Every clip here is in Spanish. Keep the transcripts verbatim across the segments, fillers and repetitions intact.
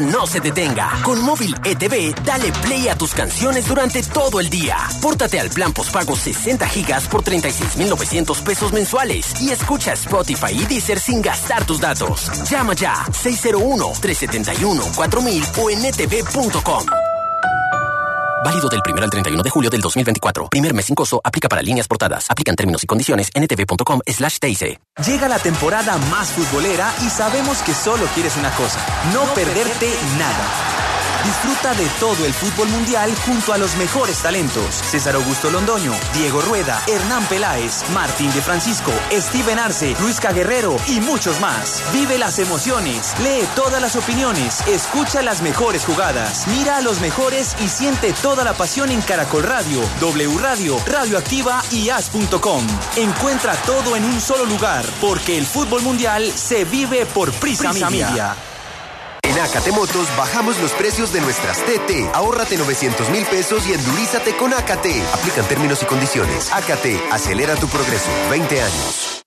no se detenga. Con Móvil E T V, dale play a tus canciones durante todo el día. Pórtate al plan postpago sesenta gigas por treinta y seis mil novecientos pesos mensuales y escucha Spotify y Deezer sin gastar tus datos. Llama ya seis cero uno, tres siete uno, cuatro mil o en e t v punto com. Válido del primero al treinta y uno de julio del dos mil veinticuatro. Primer mes sin costo. Aplica para líneas portadas. Aplican términos y condiciones en e t v punto com slash t i c. Llega la temporada más futbolera y sabemos que solo quieres una cosa: no, no perderte nada. Disfruta de todo el fútbol mundial junto a los mejores talentos: César Augusto Londoño, Diego Rueda, Hernán Peláez, Martín de Francisco, Steven Arce, Luis Caguerrero y muchos más. Vive las emociones, lee todas las opiniones, escucha las mejores jugadas, mira a los mejores y siente toda la pasión en Caracol Radio, W Radio, Radio Activa y as punto com. Encuentra todo en un solo lugar, porque el fútbol mundial se vive por Prisa, Prisa Media. Media. En Acate Motos bajamos los precios de nuestras T T. Ahórrate novecientos mil pesos y endurízate con Acate. Aplican términos y condiciones. Acate, acelera tu progreso. veinte años.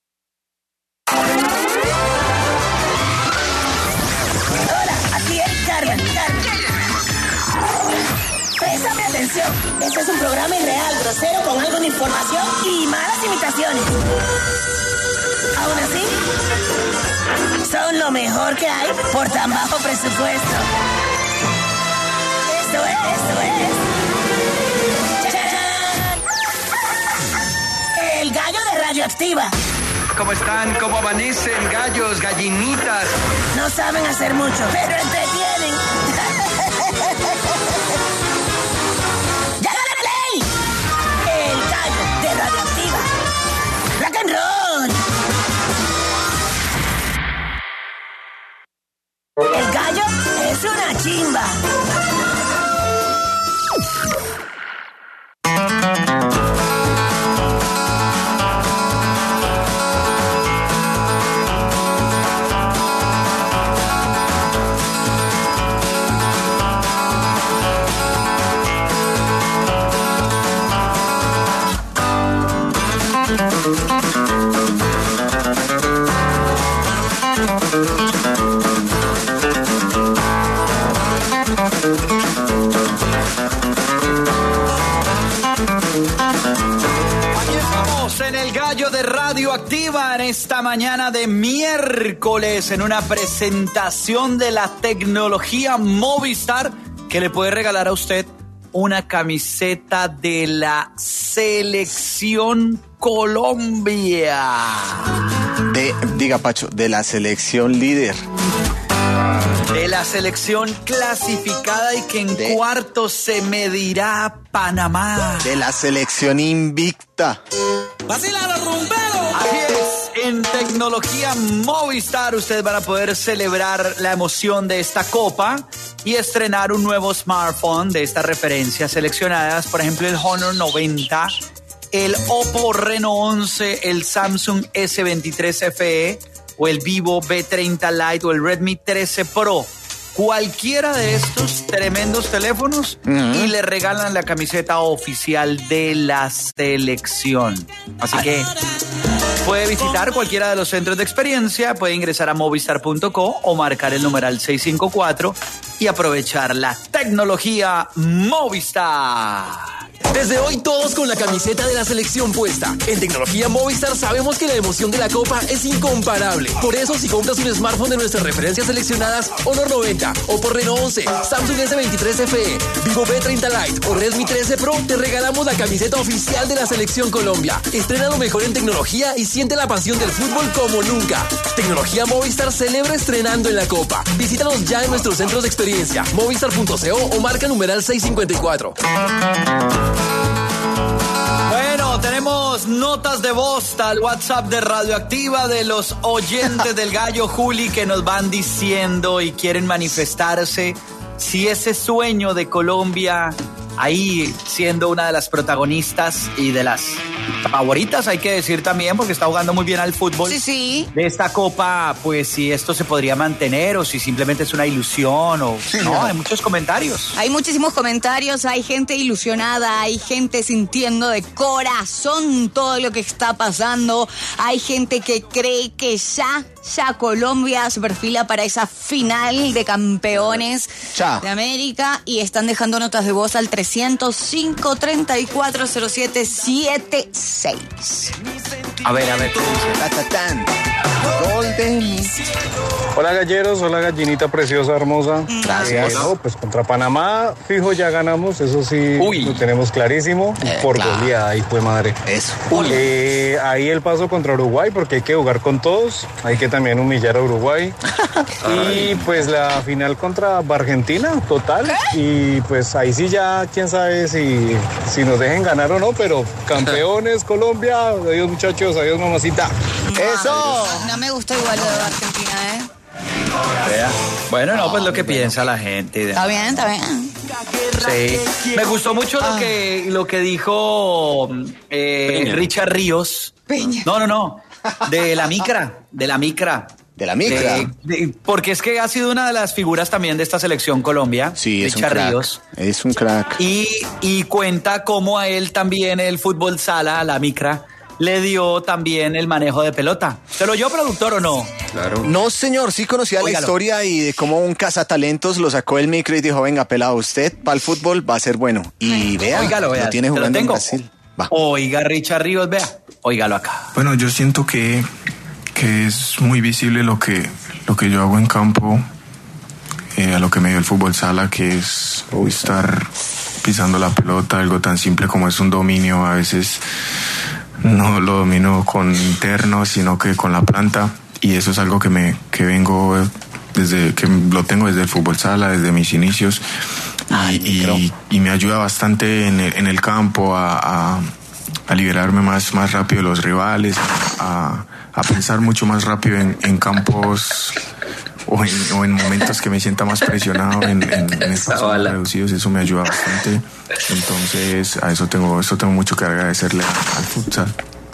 Hola, aquí es Carmen. Préstame atención. Este es un programa irreal, grosero, con algo de información y malas imitaciones. Aún así, son lo mejor que hay por tan bajo presupuesto. Esto es, esto es. ¡Chachán! El gallo de Radioactiva. ¿Cómo están? ¿Cómo amanecen? Gallos, gallinitas. No saben hacer mucho, pero entretienen. ¡Ya dale play! El gallo de Radioactiva. Rock and roll. El gallo es una chimba. De Radioactiva en esta mañana de miércoles, en una presentación de la tecnología Movistar que le puede regalar a usted una camiseta de la Selección Colombia. De, diga Pacho, de la selección líder. De la selección clasificada y que en de, cuartos se medirá a Panamá. De la selección invicta. ¡Vacila los rumberos! Así es, en tecnología Movistar ustedes van a poder celebrar la emoción de esta copa y estrenar un nuevo smartphone de estas referencias seleccionadas, por ejemplo el Honor noventa, el Oppo Reno once, el Samsung ese veintitrés F E o el Vivo ve treinta Lite o el Redmi trece Pro. Cualquiera de estos tremendos teléfonos uh-huh. y le regalan la camiseta oficial de la selección. Así que puede visitar cualquiera de los centros de experiencia, puede ingresar a movistar punto co o marcar el numeral seiscientos cincuenta y cuatro y aprovechar la tecnología Movistar. Desde hoy todos con la camiseta de la selección puesta. En Tecnología Movistar sabemos que la emoción de la Copa es incomparable. Por eso si compras un smartphone de nuestras referencias seleccionadas, Honor noventa, Oppo Reno once, Samsung ese veintitrés F E, Vivo ve treinta Lite o Redmi trece Pro, te regalamos la camiseta oficial de la Selección Colombia. Estrena lo mejor en tecnología y siente la pasión del fútbol como nunca. Tecnología Movistar celebra estrenando en la Copa. Visítanos ya en nuestros centros de experiencia, movistar punto co o marca numeral seiscientos cincuenta y cuatro. Bueno, tenemos notas de voz al WhatsApp de Radioactiva de los oyentes del Gallo Juli que nos van diciendo y quieren manifestarse si ese sueño de Colombia ahí siendo una de las protagonistas y de las favoritas, hay que decir también, porque está jugando muy bien al fútbol. Sí, sí. De esta copa, pues si esto se podría mantener o si simplemente es una ilusión o no, hay muchos comentarios. Hay muchísimos comentarios, hay gente ilusionada, hay gente sintiendo de corazón todo lo que está pasando, hay gente que cree que ya, ya Colombia se perfila para esa final de campeones ya. de América y están dejando notas de voz al trescientos cinco, treinta y cuatro, cero siete, setenta y seis. A ver, a ver. Tatatán. Gol de... Hola galleros, hola gallinita preciosa, hermosa. Gracias. Eh, no, pues contra Panamá, fijo, ya ganamos, eso sí Uy. lo tenemos clarísimo. Eh, por claro. goleada, ahí fue madre. Eso. Eh, ahí el paso contra Uruguay, porque hay que jugar con todos, hay que también humillar a Uruguay. Y pues la final contra Argentina, total. Y pues ahí sí ya, quién sabe si, si nos dejen ganar o no, pero campeones, Colombia, adiós muchachos, adiós mamacita. Eso. No, no me gusta igual lo de Argentina, ¿eh? Vea. Bueno, no, pues lo que piensa la gente. Está bien, está bien. Sí. Me gustó mucho lo que, lo que dijo eh, Richard Ríos. Peña. No, no, no. De la micra. De la micra. De la micra. De- de- porque es que ha sido una de las figuras también de esta selección Colombia. Sí, es un Richard crack. Ríos. Es un crack. Y, y cuenta cómo a él también el fútbol sala, la micra, le dio también el manejo de pelota. ¿Se lo oyó, productor, o no? Claro. No, señor, sí conocía la Óigalo. historia y de cómo un cazatalentos lo sacó del micro y dijo, venga, pelado, usted para el fútbol va a ser bueno. Y vea, Óigalo, vea. lo tiene ¿te lo jugando en tengo? Brasil. Va. Oiga, Richard Ríos, vea. Óigalo acá. Bueno, yo siento que, que es muy visible lo que, lo que yo hago en campo, eh, a lo que me dio el fútbol sala, que es estar pisando la pelota, algo tan simple como es un dominio. A veces no lo domino con interno, sino que con la planta, y eso es algo que me que vengo desde que lo tengo desde el fútbol sala, desde mis inicios. Ay, y, y, y me ayuda bastante en el, en el campo a, a, a liberarme más, más rápido de los rivales, a, a pensar mucho más rápido en, en campos o en, o en momentos que me sienta más presionado en, en, en espacios más reducidos. Eso me ayuda bastante. Entonces a eso tengo, eso tengo mucho que agradecerle al futsal.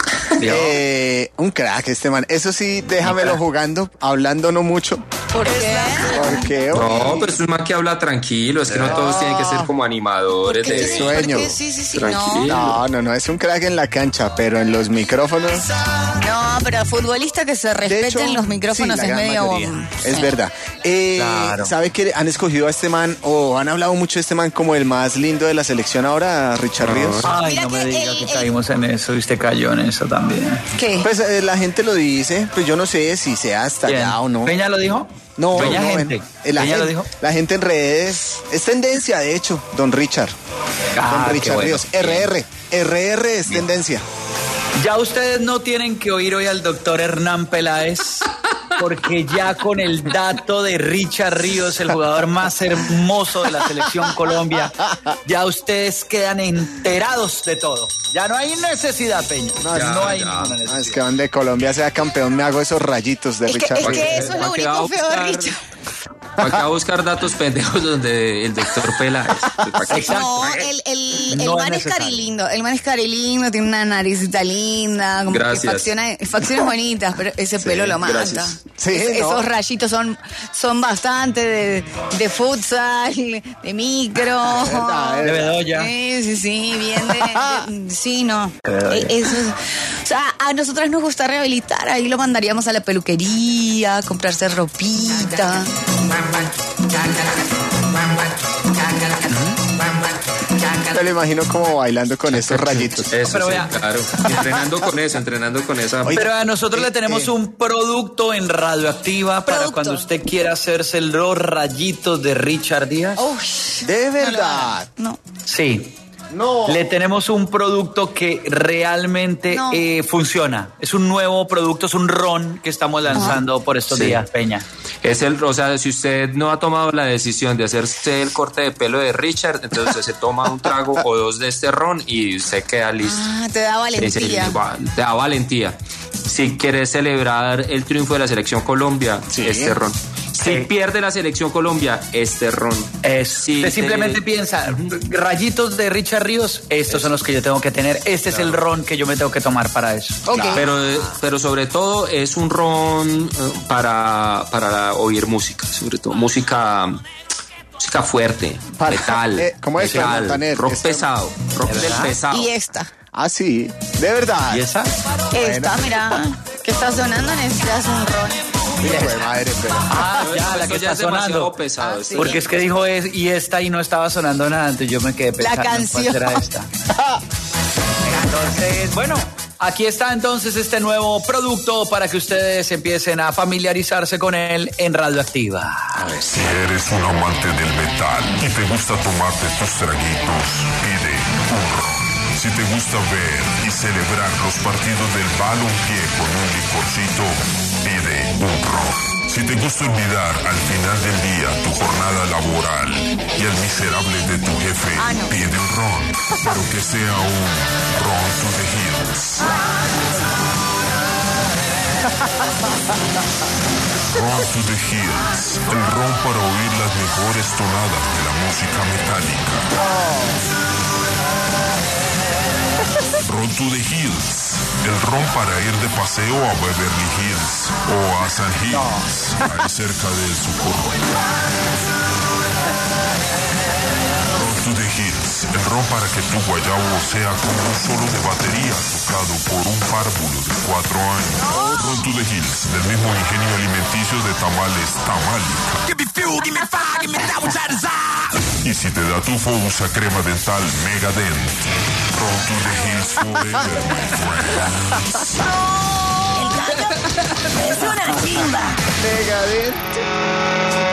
Eh, un crack este man. Eso sí, déjamelo jugando, hablando no mucho. ¿Por qué? Porque No, pero es un man que habla tranquilo, es que no todos tienen que ser como animadores ¿Por qué? de sueño. ¿Por qué? Sí, sí, sí, Tranquilo. no. no, no, no, es un crack en la cancha, pero en los micrófonos. No, pero futbolista que se De respeten hecho, los micrófonos sí, la es gran medio... mayoría. Es Sí. verdad. Eh, Claro. ¿Sabe que han escogido a este man o han hablado mucho de este man como el más lindo de la selección ahora, Richard Ríos? Ay, Mira no me que diga el- que el- caímos en eso y usted cayó en eso también. ¿Qué? Pues eh, la gente lo dice, pues yo no sé si sea hasta ¿Quién? allá o no. ¿Peña lo dijo? No, Peña no, gente. en- la, ¿Peña lo gente dijo? la gente en redes es tendencia, de hecho, don Richard. Ah, don qué Richard bueno. Ríos. R R. R R es tendencia. Ya ustedes no tienen que oír hoy al doctor Hernán Peláez, porque ya con el dato de Richard Ríos, el jugador más hermoso de la selección Colombia, ya ustedes quedan enterados de todo. Ya no hay necesidad, Peña. No, Ya, no hay ya. ninguna Ah, necesidad. es que donde Colombia sea campeón me hago esos rayitos de Es que, Richard es Ríos. que eso es lo ¿Para qué va a único feo de buscar? Richard. ¿Para qué va a buscar datos pendejos donde el doctor Peláez? ¿Para qué? Exacto. No, el, el, el No es man es necesario. carilindo. El man es carilindo, tiene una naricita linda, como Gracias. que facciona- facciones bonitas, pero ese pelo lo mata. gracias. Sí, Es- ¿no? Esos rayitos son, son bastante de, de futsal, de micro. verdad, es De Bedoya. Sí, sí, sí, bien de... de- sí, no. Eh, Eso es- o sea, a nosotras nos gusta rehabilitar. Ahí lo mandaríamos a la peluquería, a comprarse ropita. Me lo imagino como bailando con estos rayitos. Eso Pero sí, vea. claro. Entrenando con eso, entrenando con esa. Pero a nosotros eh, le tenemos eh. un producto en Radioactiva para Producto. cuando usted quiera hacerse los rayitos de Richard Díaz. Uy, De verdad. no. Sí. No. Le tenemos un producto que realmente No. eh, funciona. Es un nuevo producto, es un ron que estamos lanzando por estos Sí. días, Peña. Es el, o sea, si usted no ha tomado la decisión de hacerse el corte de pelo de Richard, entonces usted se toma un trago o dos de este ron y se queda listo. Ah, te da Dice, valentía. "Va, te da valentía. Si quieres celebrar el triunfo de la selección Colombia, Sí. este ron. Si pierde la selección Colombia, este ron. Es, si usted te... simplemente piensa, rayitos de Richard Ríos, estos es. son los que yo tengo que tener. Este claro. es el ron que yo me tengo que tomar para eso. Okay. Pero, pero sobre todo es un ron para, para oír música, sobre todo música... Música fuerte, para, metal, eh, ¿cómo es metal, Montaner? rock Este, pesado, rock del pesado. Y esta. Ah, sí, de verdad. ¿Y esa? Esta, bueno. Mira, que está sonando, necesitas un ron. Hijo de madre, pero... Ah, ya, la que está sonando. Pesado, ah, sí. Porque es que dijo es, y esta y no estaba sonando nada, entonces yo me quedé pensando la canción. cuál será esta. Entonces, bueno, aquí está entonces este nuevo producto para que ustedes empiecen a familiarizarse con él en Radioactiva. Si eres un amante del metal y te gusta tomarte tus traguitos, pide un ron. Si te gusta ver y celebrar los partidos del balompié con un licorcito, pide un ron. Si te gusta olvidar al final del día tu jornada laboral y el miserable de tu jefe, ah, no. pide un ron, pero que sea un ron to the hills. Ron to the hills, el ron para oír las mejores tonadas de la música metálica. Ron to the hills, el ron para ir de paseo a Beverly Hills o a San Hills, no. ahí cerca del Socorro. Ron to the hills, el ron para que tu guayabo sea como un solo de batería tocado por un párvulo de cuatro años. Ron to the hills, del mismo ingenio alimenticio de tamales Tamálica. Give me fuel, give me fire, give me that which I desire. Y si te da tufo, usa crema dental Megadent. Ron to the hills forever, my friends. ¡No! ¡Es una chimba! Megadent.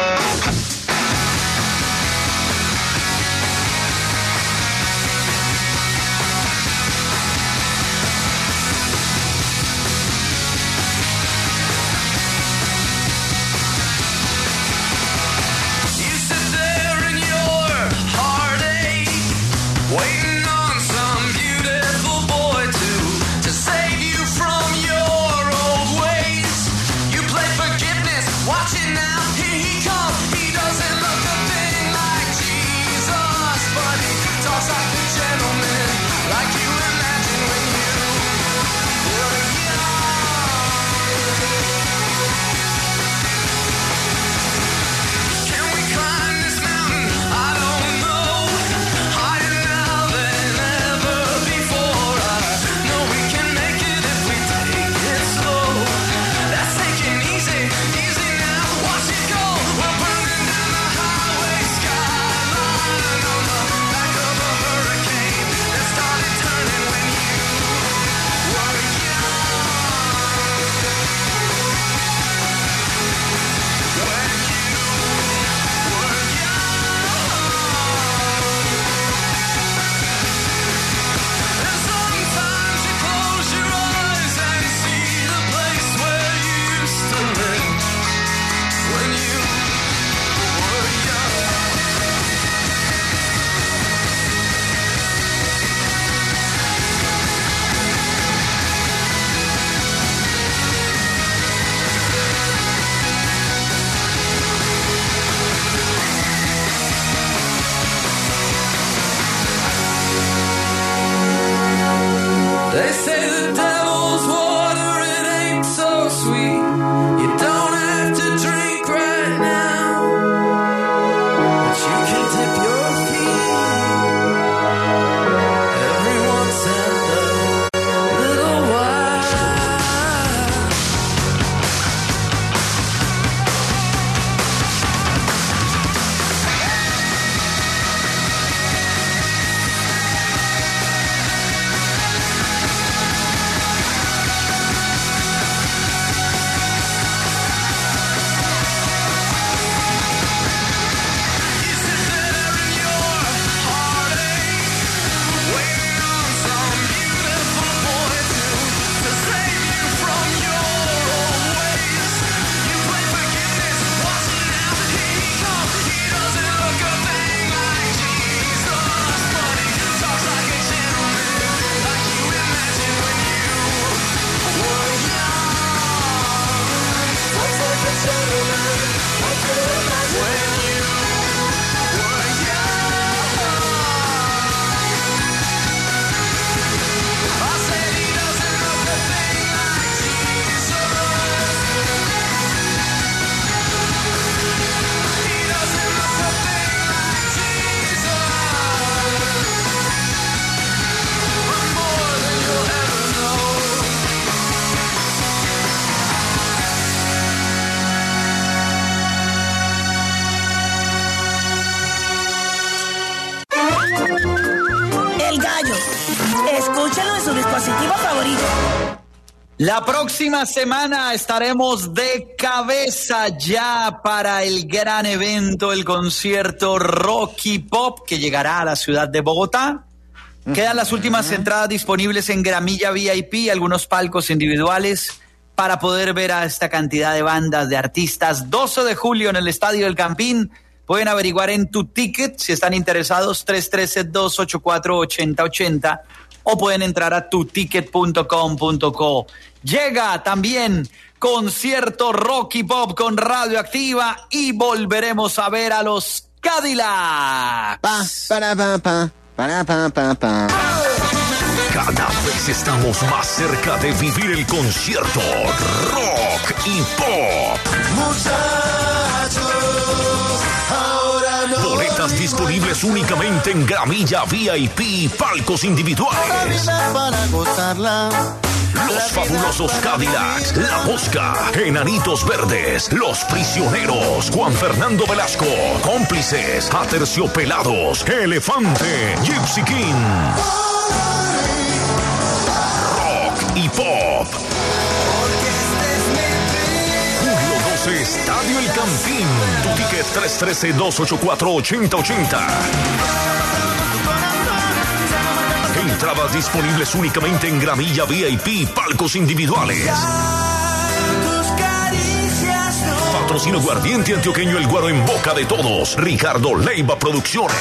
Waiting on some beautiful boy to, to save you from your old ways. You play forgiveness, watch it now, here he comes. He doesn't look a thing like Jesus, but he talks like a gentleman, like you imagine when you were young. Can we climb this mountain? I don't know. They say the devil's water, it ain't so sweet. You don't have to drink right now, but you can dip your feet every once and a little while. su dispositivo favorito. La próxima semana estaremos de cabeza ya para el gran evento, el concierto Rocky Pop, que llegará a la ciudad de Bogotá. Quedan las últimas entradas disponibles en Gramilla V I P, algunos palcos individuales para poder ver a esta cantidad de bandas, de artistas. doce de julio en el Estadio del Campín. Pueden averiguar en Tu Ticket si están interesados, tres uno tres, dos ocho cuatro, ocho cero ocho cero, o pueden entrar a tu ticket punto com punto co. Llega también concierto Rocky Pop con Radioactiva y volveremos a ver a los Cadillacs. Pa, para, pa, pa, para, pa, pa, pa. Cada vez estamos más cerca de vivir el concierto Rock y Pop. Muchachos, ahora no. Boletas disponibles únicamente en Gramilla V I P y palcos individuales. Para gozarla. Los fabulosos Cadillacs, La Mosca, Enanitos Verdes, Los Prisioneros, Juan Fernando Velasco, Cómplices, Aterciopelados, Elefante, Gypsy King. Rock y Pop. Julio doce, Estadio El Campín. Tu ticket tres uno tres, dos ocho cuatro, ocho cero ocho cero. Entradas disponibles únicamente en Gramilla V I P, palcos individuales. Patrocino Guardiente Antioqueño, El Guaro en boca de todos. Ricardo Leiva Producciones.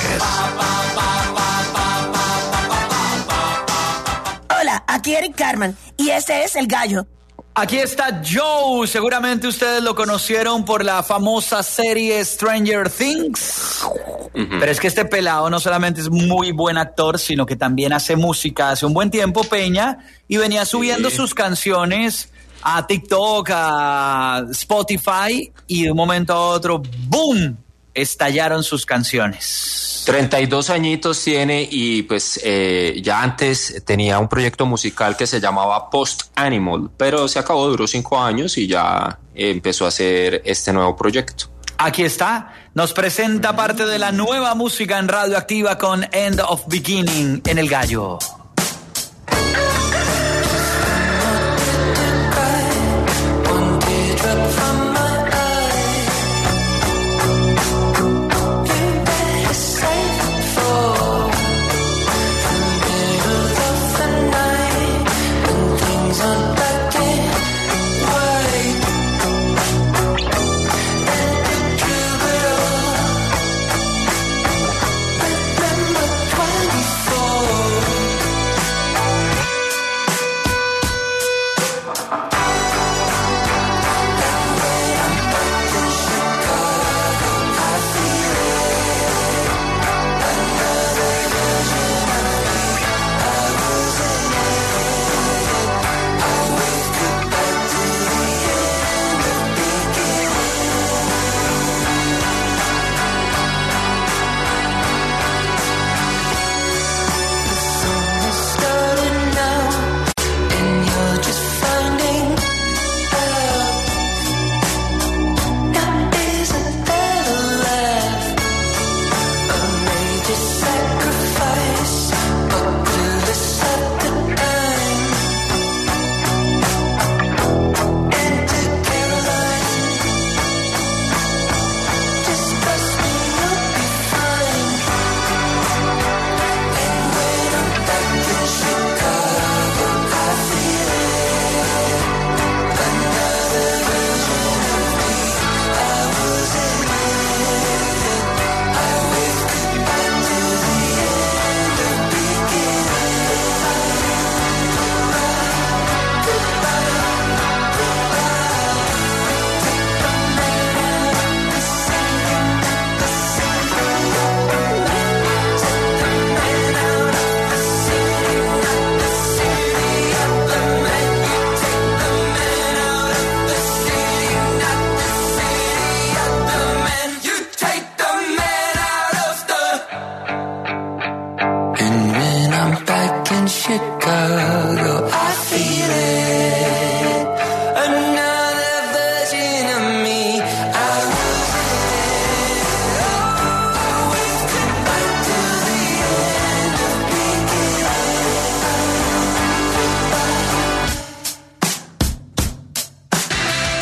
Hola, aquí Eric Carman y este es El Gallo. Aquí está Joe, seguramente ustedes lo conocieron por la famosa serie Stranger Things, uh-huh. Pero es que este pelado no solamente es muy buen actor, sino que también hace música hace un buen tiempo, Peña, y venía subiendo sí. sus canciones a TikTok, a Spotify, y de un momento a otro, ¡boom!, estallaron sus canciones. treinta y dos añitos tiene y pues eh, ya antes tenía un proyecto musical que se llamaba Post Animal, pero se acabó, duró cinco años y ya empezó a hacer este nuevo proyecto. Aquí está, nos presenta parte de la nueva música en Radioactiva con End of Beginning en El Gallo.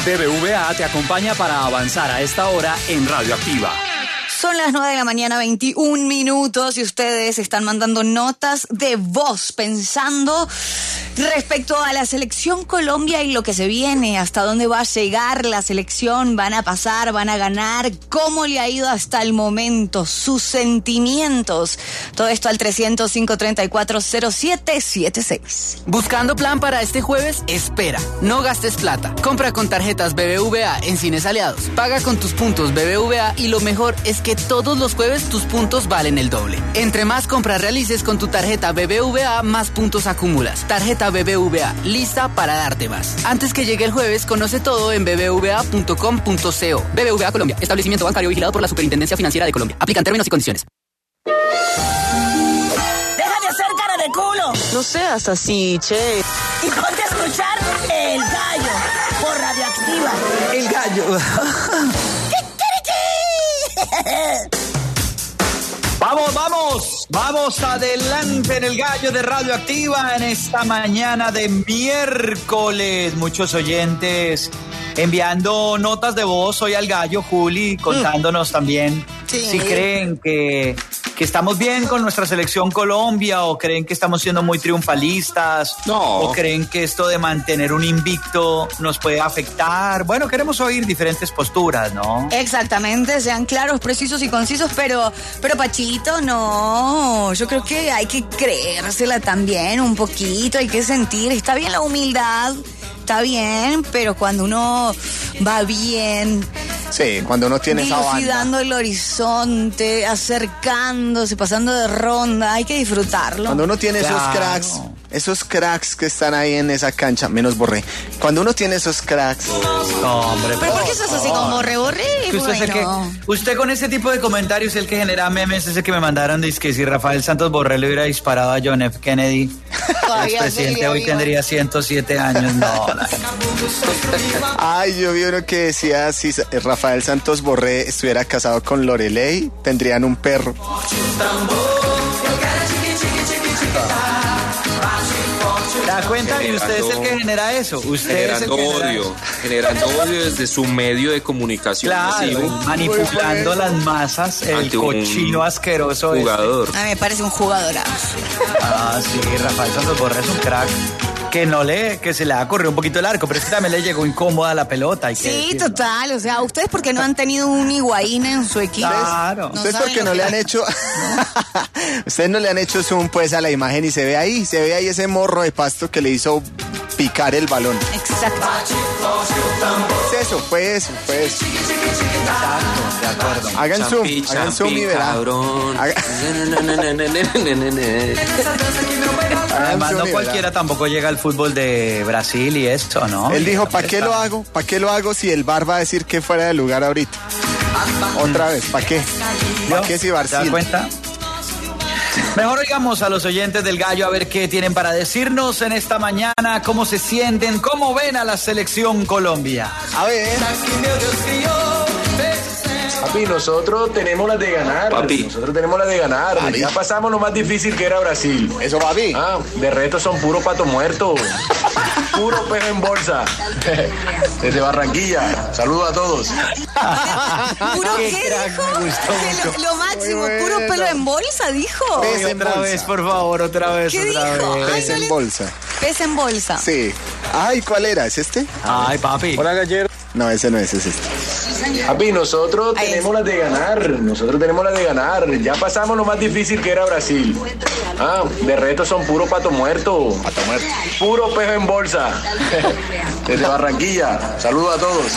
B B V A te acompaña para avanzar a esta hora en Radioactiva. Son las nueve de la mañana, veintiún minutos, y ustedes están mandando notas de voz pensando respecto a la selección Colombia y lo que se viene, hasta dónde va a llegar la selección, van a pasar, van a ganar, cómo le ha ido hasta el momento, sus sentimientos. Todo esto al trescientos cinco treinta y cuatro cero siete siete seis. ¿Buscando plan para este jueves? Espera, no gastes plata. Compra con tarjetas B B V A en Cines Aliados. Paga con tus puntos B B V A y lo mejor es que todos los jueves tus puntos valen el doble. Entre más compras realices con tu tarjeta B B V A, más puntos acumulas. Tarjeta B B V A, lista para darte más. Antes que llegue el jueves, conoce todo en b b v a punto com punto co. B B V A Colombia, establecimiento bancario vigilado por la Superintendencia Financiera de Colombia. Aplican términos y condiciones. ¡Deja de hacer cara de culo! No seas así, che. Y ponte a escuchar El Gallo por Radioactiva. El Gallo. Vamos, vamos, vamos adelante en El Gallo de Radioactiva en esta mañana de miércoles. Muchos oyentes enviando notas de voz hoy al Gallo, Juli, contándonos mm. también sí. si creen que, que estamos bien con nuestra selección Colombia o creen que estamos siendo muy triunfalistas no. o creen que esto de mantener un invicto nos puede afectar. Bueno, queremos oír diferentes posturas, ¿no? Exactamente, sean claros, precisos y concisos, pero, pero Pachito, no, yo creo que hay que creérsela también un poquito, hay que sentir, está bien la humildad, está bien, pero cuando uno va bien... Sí, cuando uno tiene esa banda. Dilucidando el horizonte, acercándose, pasando de ronda, hay que disfrutarlo. Cuando uno tiene claro. esos cracks, esos cracks que están ahí en esa cancha, menos Borré. Cuando uno tiene esos cracks... No, hombre. ¿Pero por qué sos así como Borré, Borré? Usted, bueno. es el que, usted con ese tipo de comentarios es el que genera memes, ese que me mandaron, dice que si Rafael Santos Borré le hubiera disparado a John F. Kennedy, el presidente hoy vivo. Tendría ciento siete años. No, no. Ay, yo vi uno que decía, si Rafael Santos Borré estuviera casado con Loreley, tendrían un perro. ¿Se da cuenta? Y usted es el que genera eso. Usted generando es el que odio, genera generando odio desde su medio de comunicación. Claro, masivo. Manipulando las masas, el cochino asqueroso. Jugador. Este. A mí me parece un jugadorazo. Ah, sí, Rafael Santos Borré es un crack. Que no le, que se le ha corrido un poquito el arco, pero es que también le llegó incómoda la pelota. Hay que sí, decirlo. total, o sea, ustedes porque no han tenido un Higuaín en su equipo. Claro. No ustedes porque no le han hecho, ustedes no le han hecho zoom pues a la imagen y se ve ahí, se ve ahí ese morro de pasto que le hizo picar el balón. Exacto. Es eso, fue eso, fue eso. Exacto, de acuerdo. Hagan Champi, zoom, champi, hagan zoom y verán. Cabrón. Haga... Además, no cualquiera tampoco llega al fútbol de Brasil y esto, ¿no? Él dijo, ¿para qué lo hago? ¿Para qué lo hago si el V A R va a decir que fuera de lugar ahorita? Otra vez, ¿para qué? ¿Para qué si Brasil? ¿Te das cuenta? Mejor oigamos a los oyentes del Gallo a ver qué tienen para decirnos en esta mañana, cómo se sienten, cómo ven a la selección Colombia. A ver. Papi, nosotros tenemos las de ganar. Papi. Nosotros tenemos las de ganar. Papi. Ya pasamos lo más difícil que era Brasil. Eso, papi. Ah, de resto son puro pato muerto. Puro pez en bolsa. Desde Barranquilla. Saludos a todos. ¿Puro qué, qué crack, dijo? me gustó Que mucho. lo, lo máximo, Bueno. puro pelo en bolsa, dijo. Pez en otra bolsa. vez, por favor, otra vez, ¿Qué otra dijo? vez. Pez en bolsa. Pez en bolsa. Sí. Ay, ¿cuál era? ¿Es este? Ay, papi. Hola, gallero. No, ese no es, es este. Papi, nosotros Ahí tenemos está. las de ganar. Nosotros tenemos las de ganar. Ya pasamos lo más difícil que era Brasil. Ah, de resto son puro pato muerto. Pato muerto. Puro pez en bolsa. Desde Barranquilla. Saludos a todos.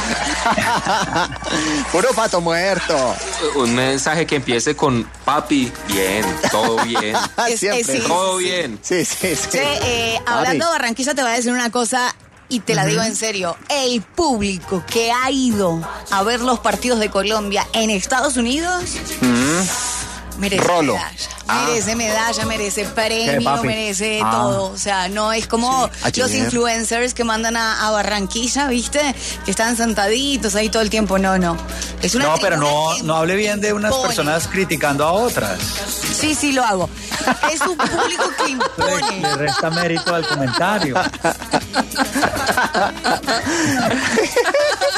Puro pato muerto. Un mensaje que empiece con papi, bien, todo bien. Es- Siempre. es- sí, Todo sí, sí. bien. Sí, sí, sí. Che, eh, hablando de Barranquilla, te voy a decir una cosa y te la digo en serio. El público que ha ido a ver los partidos de Colombia en Estados Unidos merece Rolo. medalla. Ah. Merece medalla, merece ¿Qué, premio, papi? merece Ah. todo. O sea, no es como Sí. los Ayer. influencers que mandan a, a Barranquilla, ¿viste? Que están sentaditos ahí todo el tiempo. No, no. Es una No, pero tribuna no, que no hable bien de unas impone. personas criticando a otras. Sí, sí, lo hago. Es un público que Le, impone. le resta mérito al comentario.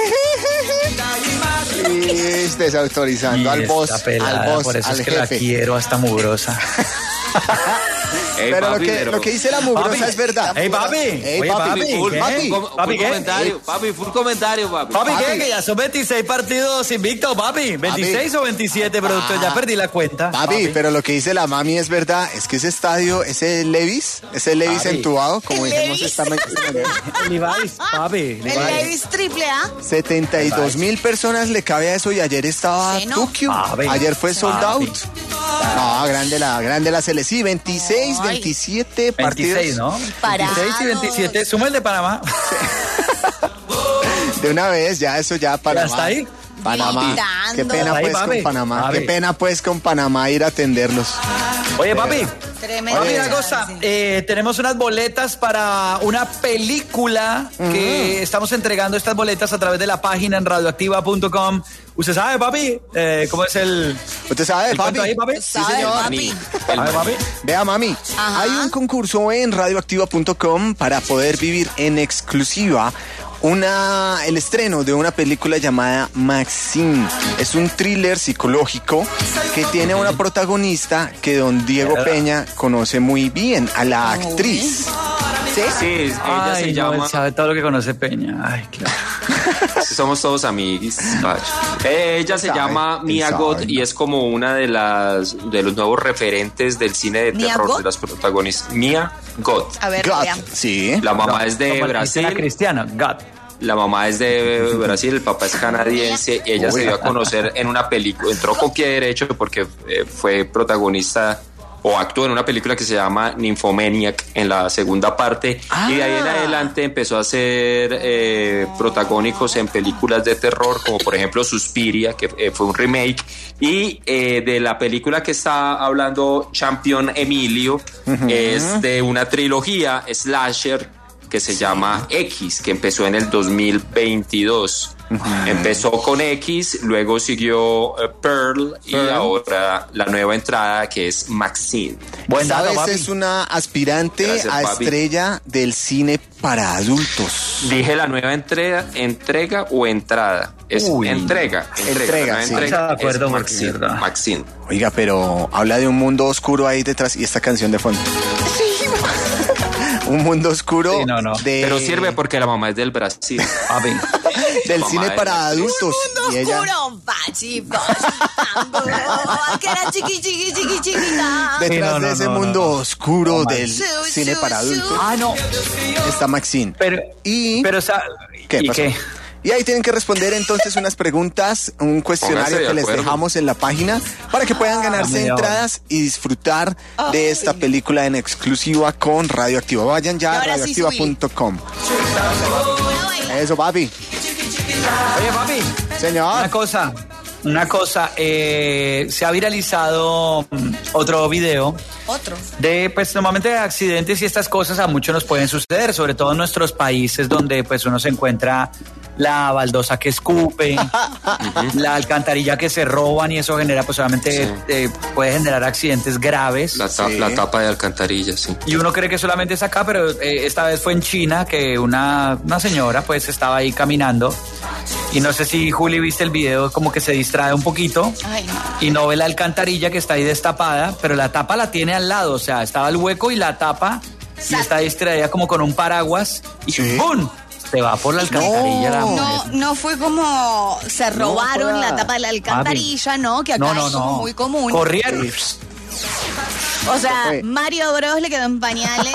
Y desautorizando al boss, pelada, al boss, por eso al es que jefe. la quiero hasta mugrosa. Ey, Pero, papi, lo, que, pero- lo que dice la mugrosa Papi, es verdad. ey, papi. Ey, Oye, papi, papi, Full, ¿qué? papi. full- Papi, full ¿qué? comentario, papi, full comentario, papi. Papi, ¿qué? Papi. Que ya son veintiséis partidos invictos, papi. ¿veintiséis o veintisiete, producto? Ya perdí la cuenta. Papi, pero lo que dice la mami es verdad, es que ese estadio, ese Levis, ese Levis Papi. entubado, como El dijimos Levis. esta mañana, Levi's, papi. El Levi's. Levis triple A. setenta y dos mil personas le cabe a eso y ayer estaba Sí, ¿no? Tokio. Papi. Ayer fue sold Papi. out. No, grande la, grande la Celesi, veintiséis, Ay. veintisiete partidos. veintiséis, ¿no? Parados. veintiséis y veintisiete. Suma el de Panamá. De una vez, ya eso ya Panamá. está ahí? Panamá. Gritando. Qué pena Está ahí, pues papi. con Panamá. Papi. Qué pena pues con Panamá ir a atenderlos. Oye, papi. Tremendo. Papi, una cosa. eh, tenemos unas boletas para una película que estamos entregando estas boletas a través de la página en radioactiva punto com. ¿Usted sabe, papi? Eh, ¿Cómo es el. ¿Usted sabe, el cuento papi? ahí, papi? Sí, señor. papi. ¿Sabe, papi? Vea, mami, Ajá. hay un concurso en radioactiva punto com para poder vivir en exclusiva una, el estreno de una película llamada Maxine. Es un thriller psicológico que tiene una protagonista que don Diego Peña conoce muy bien, a la actriz. Sí, sí, ella Ay, se no, llama. él sabe todo lo que conoce Peña. Ay, claro. Somos todos amigos. Vaya. Eh, ella se sabe, llama él Mia sabe. Goth y es como una de las de los nuevos referentes del cine de ¿Mia terror Goth? de las protagonistas. Mia Goth. A ver, God, vean. sí. La mamá es de Como el Brasil. cristiano cristiano. God. La mamá es de Brasil, el papá es canadiense. Ella Uy. se dio a conocer en una película, entró con pie derecho porque eh, fue protagonista o actuó en una película que se llama Nymphomaniac en la segunda parte. Y de ahí en adelante empezó a ser eh, protagónicos en películas de terror, como por ejemplo Suspiria, que eh, fue un remake. Y eh, de la película que está hablando Champion Emilio, es de una trilogía slasher que se llama X, que empezó en el dos mil veintidós. Empezó con X, luego siguió eh, Pearl, y Pearl. ahora la nueva entrada que es Maxine. Buen Esta dato, vez papi. es una aspirante Gracias, a papi. estrella del cine para adultos. Dije la nueva entrega, entrega o entrada. Es Uy. entrega, entrega. Entrega, la nueva sí. entrega De acuerdo, es porque Maxine. verdad. Maxine. Oiga, pero habla de un mundo oscuro ahí detrás y esta canción de fondo. Un mundo oscuro Sí, no, no. de Pero sirve porque la mamá es del Brasil. Papi. del Mamá cine de para la- adultos. Mundo Y ella, oscuro, pachi, pachi, tango. Que era chiqui, chiqui, chiqui, chiquita. detrás Sí, no, no, de ese no, no, mundo no. oscuro No, del Su, cine su, para su. adultos Ah, no. está Maxine. Pero. Y Pero, o sea. ¿Qué ¿Y pasó? qué? Y ahí tienen que responder entonces unas preguntas, un cuestionario Pónganse de que les acuerdo. dejamos en la página para que puedan ganarse Media hora. entradas y disfrutar de esta película en exclusiva con Radioactiva. Vayan ya a ahora sí, radioactiva punto com. Eso, papi. Oye, papi. Señor. Una cosa. Una cosa. eh, se ha viralizado mm, otro video. Otro. De, pues, normalmente accidentes y estas cosas a muchos nos pueden suceder, sobre todo en nuestros países donde, pues, uno se encuentra la baldosa que escupe, la alcantarilla que se roban y eso genera, pues, solamente Sí. eh, puede generar accidentes graves. La, ta- Sí. la tapa de alcantarilla, sí. Y uno cree que solamente es acá, pero eh, esta vez fue en China que una, una señora, pues, estaba ahí caminando. Y no sé si, Juli, viste el video, como que se distrae un poquito. Ay, no. Y no ve la alcantarilla que está ahí destapada, pero la tapa la tiene al lado, o sea, estaba el hueco y la tapa y está distraída como con un paraguas y Sí. ¡pum! Se va por la alcantarilla la No, mujer. no fue como se robaron joda. la tapa de la alcantarilla, ¿no? Que acá No, no, es como no. muy común. Corrieron. O sea, fue. Mario Bros le quedó en pañales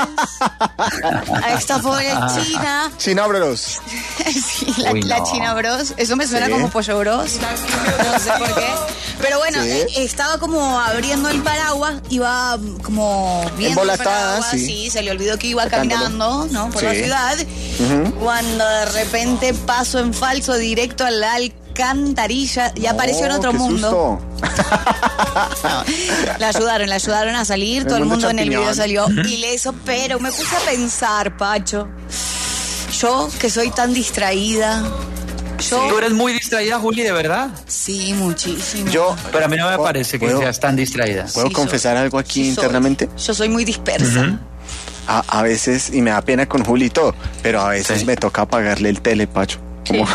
a esta pobre china. China Bros. Sí, la, Uy, la no. China Bros. Eso me suena Sí. como Pollo Bros. No sé por qué. Pero bueno, Sí. eh, estaba como abriendo el paraguas, iba mm, como viendo el Embolatada, paraguas, sí. se le olvidó que iba Sacándolo. caminando, ¿no? Por la Sí. ciudad. Cuando de repente paso en falso directo a la alcantarilla y apareció en Oh, otro qué mundo. susto. La ayudaron, la ayudaron a salir. El Todo el mundo mundo en el video champiñón. salió ileso, pero me puse a pensar, Pacho. Yo que soy tan distraída. Yo. Tú eres muy distraída, Juli, ¿de verdad? Sí, muchísimo. Yo, Pero a mí no me ¿Puedo- parece que puedo- seas tan distraída. ¿puedo Sí, confesar soy. algo aquí Sí, soy. internamente? Yo soy muy dispersa. A, a veces, y me da pena con Juli y todo, pero a veces Sí. me toca apagarle el tele, Pacho. Como,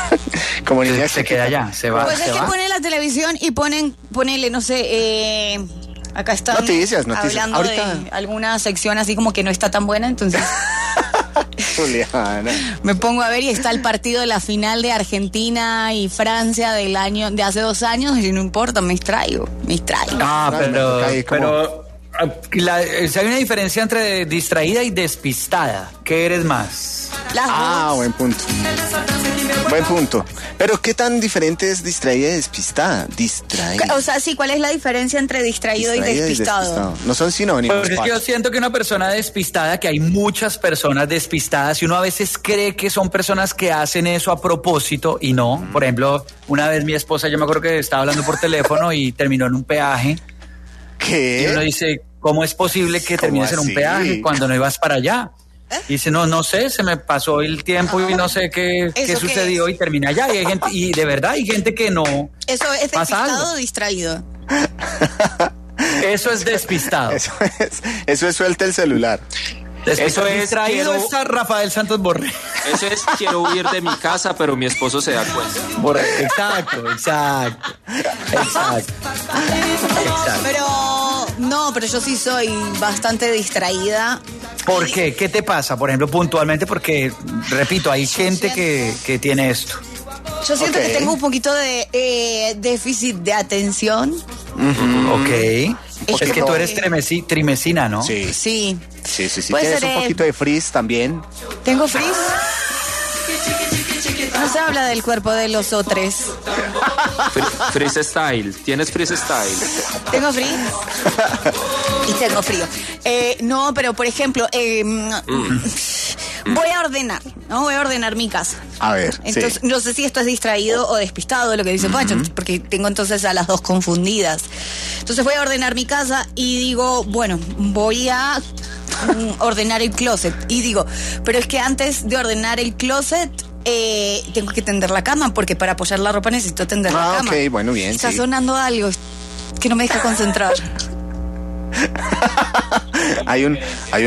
Como niña se queda allá, se va. Pues se es que va. ponen la televisión y ponen, ponele, no sé, eh, acá están Noticias, noticias. hablando Ahorita- de alguna sección así como que no está tan buena, entonces Juliana. me pongo a ver y está el partido de la final de Argentina y Francia del año, de hace dos años, y no importa, me distraigo, me distraigo. Ah, pero, Ahí como- pero ah, la- eh, si hay una diferencia entre distraída y despistada. ¿Qué eres más? Las Ah, dos. buen punto. Buen punto. Pero ¿qué tan diferente es distraída y despistada? Distraída. O sea, sí, ¿cuál es la diferencia entre distraído y Distraída despistado? No son sinónimos. Porque es que yo siento que una persona despistada, que hay muchas personas despistadas y uno a veces cree que son personas que hacen eso a propósito y no. Por ejemplo, una vez mi esposa, yo me acuerdo que estaba hablando por teléfono y terminó en un peaje. ¿Qué? Y uno dice, ¿cómo es posible que termines en un así? peaje cuando no ibas para allá? Y dice, no, no sé, se me pasó el tiempo y no sé qué, qué ¿Eso qué sucedió es? y termina allá. Y hay gente, y de verdad hay gente que no. ¿Eso es ¿Pasa despistado algo? o distraído? Eso es despistado. Eso es, eso es suelta el celular. Eso es quiero- distraído está Rafael Santos Borré. Eso es, quiero huir de mi casa, pero mi esposo se da cuenta. Borré. Exacto, exacto. Exacto. Exacto. Pero no, pero yo sí soy bastante distraída. ¿Por qué? ¿Qué te pasa? Por ejemplo, puntualmente, porque, repito, hay gente que, que tiene esto. Yo siento Ok. que tengo un poquito de eh, déficit de atención. Ok. Es que que tú no. eres tremesi- trimesina, ¿no? Sí. Sí. Sí, sí, sí. Puede Tienes ser, un eh, poquito de frizz también. ¿Tengo frizz? No se habla del cuerpo de los otros. Fre- Freestyle. ¿Tienes freestyle? ¿Tengo frío? Y tengo frío. Eh, no, pero por ejemplo, eh, voy a ordenar, ¿no? Voy a ordenar mi casa. A ver, Entonces, sí. no sé si esto es distraído o despistado, lo que dice Pacho, porque tengo entonces a las dos confundidas. Entonces voy a ordenar mi casa y digo, bueno, voy a mm, ordenar el closet. Y digo, pero es que antes de ordenar el closet, eh, tengo que tender la cama, porque para apoyar la ropa necesito tender la Ah, cama. ok, bueno, bien, Está sí. sonando algo que no me deja concentrar. Hay un... Hay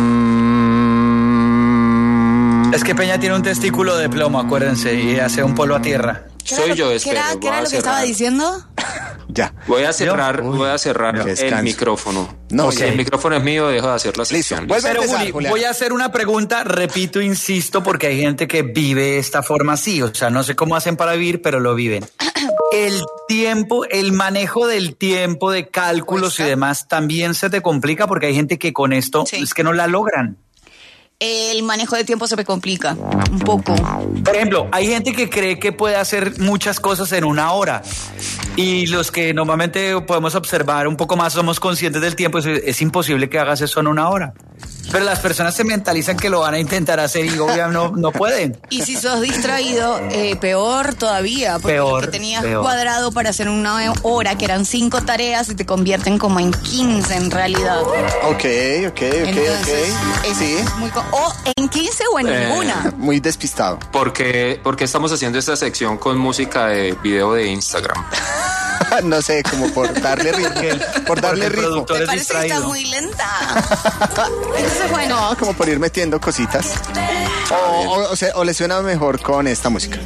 un... Es que Peña tiene un testículo de plomo, acuérdense, y hace un polo a tierra. Soy yo, ¿Qué espero. era, voy qué era a lo que estaba cerrar. diciendo? Ya. Voy a cerrar, Uy, voy a cerrar qué el descanso. micrófono. No, si ya. el micrófono es mío, dejo de hacer la sección. Vuelve a Pero empezar, Juli, Julián. voy a hacer una pregunta, repito, insisto, porque hay gente que vive de esta forma así, o sea, no sé cómo hacen para vivir, pero lo viven. El tiempo, el manejo del tiempo, de cálculos y demás, también se te complica porque hay gente que con esto Sí. es que no la logran. El manejo de tiempo se me complica un poco. Por ejemplo, hay gente que cree que puede hacer muchas cosas en una hora y los que normalmente podemos observar un poco más somos conscientes del tiempo, es, es imposible que hagas eso en una hora. Pero las personas se mentalizan que lo van a intentar hacer y obviamente no, no pueden. Y si sos distraído, eh, peor todavía, porque Peor, lo que tenías peor. cuadrado para hacer una hora, que eran cinco tareas, y te convierten como en quince en realidad. Ok, ok, ok, Entonces, ok. es Sí. muy co- o en quince o en Eh, ninguna. Muy despistado. Porque, porque estamos haciendo esta sección con música de video de Instagram. No sé, como por darle ritmo. Por darle el ritmo. productor Me es parece que está distraído. muy lenta. Entonces, bueno, No, como por ir metiendo cositas. O, o, o sea, o le suena mejor con esta música.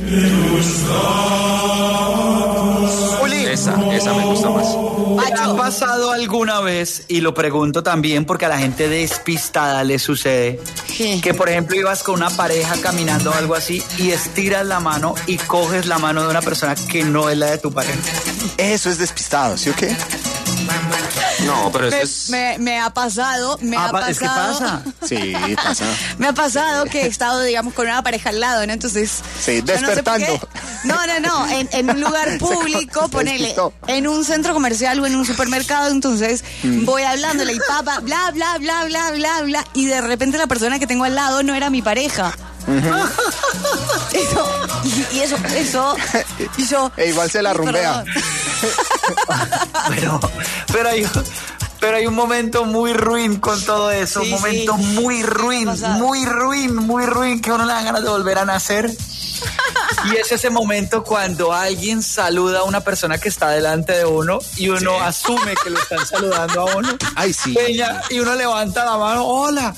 Esa, esa me gusta más. ¿Te ha pasado alguna vez, y lo pregunto también porque a la gente despistada le sucede, ¿qué? que por ejemplo ibas con una pareja caminando o algo así y estiras la mano y coges la mano de una persona que no es la de tu pareja? Eso es despistado, ¿sí o qué? No, pero eso Me, es... me- me ha pasado, me Ah, ha pa- pasado. es que pasa. Sí, pasa. Me ha pasado que he estado, digamos, con una pareja al lado, ¿no? Entonces. Sí, yo no sé por qué. despertando. No, no, no. En, en un lugar público, Se ponele. despistó. En un centro comercial o en un supermercado, entonces Mm. voy hablándole y papá, bla, bla, bla, bla, bla, bla. Y de repente la persona que tengo al lado no era mi pareja. Eso, y, y eso, eso. Y yo. E igual se la rumbea. perdón. Pero, pero hay, pero hay un momento muy ruin con todo eso, Sí, un momento sí. muy ruin, pasado. muy ruin, muy ruin, que a uno le dan ganas de volver a nacer. Y es ese momento cuando alguien saluda a una persona que está delante de uno y uno asume que lo están saludando a uno. Ay, sí. Peña, y uno levanta la mano, hola.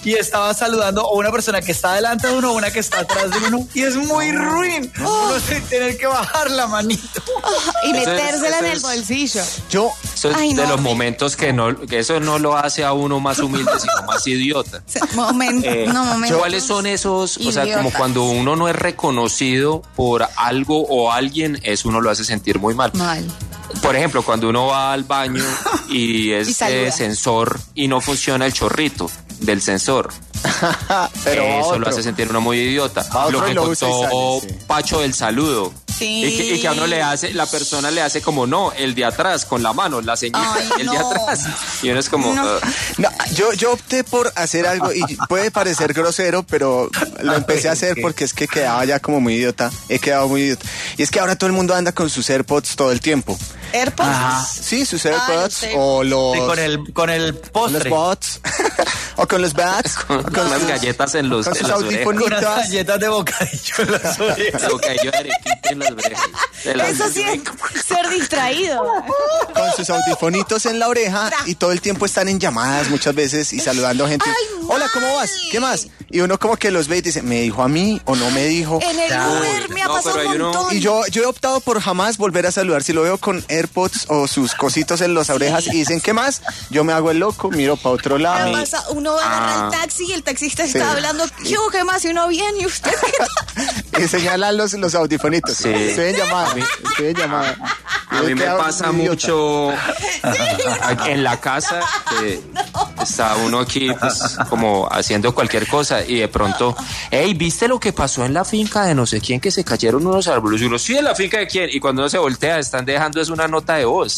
y estaba saludando a una persona que está delante de uno o una que está atrás de uno y es muy ruin. Uno se tener que bajar la manito. Y metérsela en eso el es- bolsillo. Yo, Eso es Ay, de no, los horrible. momentos que no, que eso no lo hace a uno más humilde, sino más idiota. Momento, Eh, no, momentos. ¿Cuáles son esos? O sea, como idiotas. cuando uno no es reconocido por algo o alguien, eso uno lo hace sentir muy mal. Mal. Por ejemplo, cuando uno va al baño y es Y saluda. eh, sensor y no funciona el chorrito del sensor. pero va Eso otro. lo hace sentir uno muy idiota. Va otro Lo y que lo usa y contó sale, sí. Pacho del saludo. Sí. Y, que, y que a uno le hace, la persona le hace como no, el de atrás con la mano, la señita, Ay, el de no. atrás. Y uno es como, No. "Ugh". No, yo, yo opté por hacer algo y puede parecer grosero, pero lo empecé a hacer porque es que quedaba ya como muy idiota. He quedado muy idiota. Y es que ahora todo el mundo anda con sus AirPods todo el tiempo. AirPods. Ajá. Sí, sus Ah, AirPods sé. o los, Sí, con el, con el los postre. bots o con los bats. con o con unas sus- galletas en los con en sus las orejas. audífonos. Con unas bonitas. galletas de bocadillo en las orejas. Lo cayó de arequipe en las orejas. De las- Eso sí es ser distraído. Con sus audifonitos en la oreja y todo el tiempo están en llamadas muchas veces y saludando a gente. Ay, Hola, ¿cómo vas? ¿Qué más? Y uno como que los ve y dice, ¿me dijo a mí o no me dijo? En el Claro. Uber me ha No, pasado pero un hay uno- montón. Y yo, yo he optado por jamás volver a saludar. Si lo veo con AirPods o sus cositos en las orejas y dicen, ¿qué más? Yo me hago el loco, miro para otro Me lado. pasa, uno agarra Ah. el taxi y el taxista Sí. está hablando, ¿qué hubo, qué más? Y uno bien, ¿y usted qué Y señalan los, los audifonitos. Sí. Estoy en llamada. Estoy en llamada. A mí me Queda pasa idiota. mucho en la casa que está uno aquí pues, como haciendo cualquier cosa y de pronto, hey, ¿viste lo que pasó en la finca de no sé quién que se cayeron unos árboles? Y uno, sí, en la finca de quién. Y cuando uno se voltea, están dejando es una nota de voz.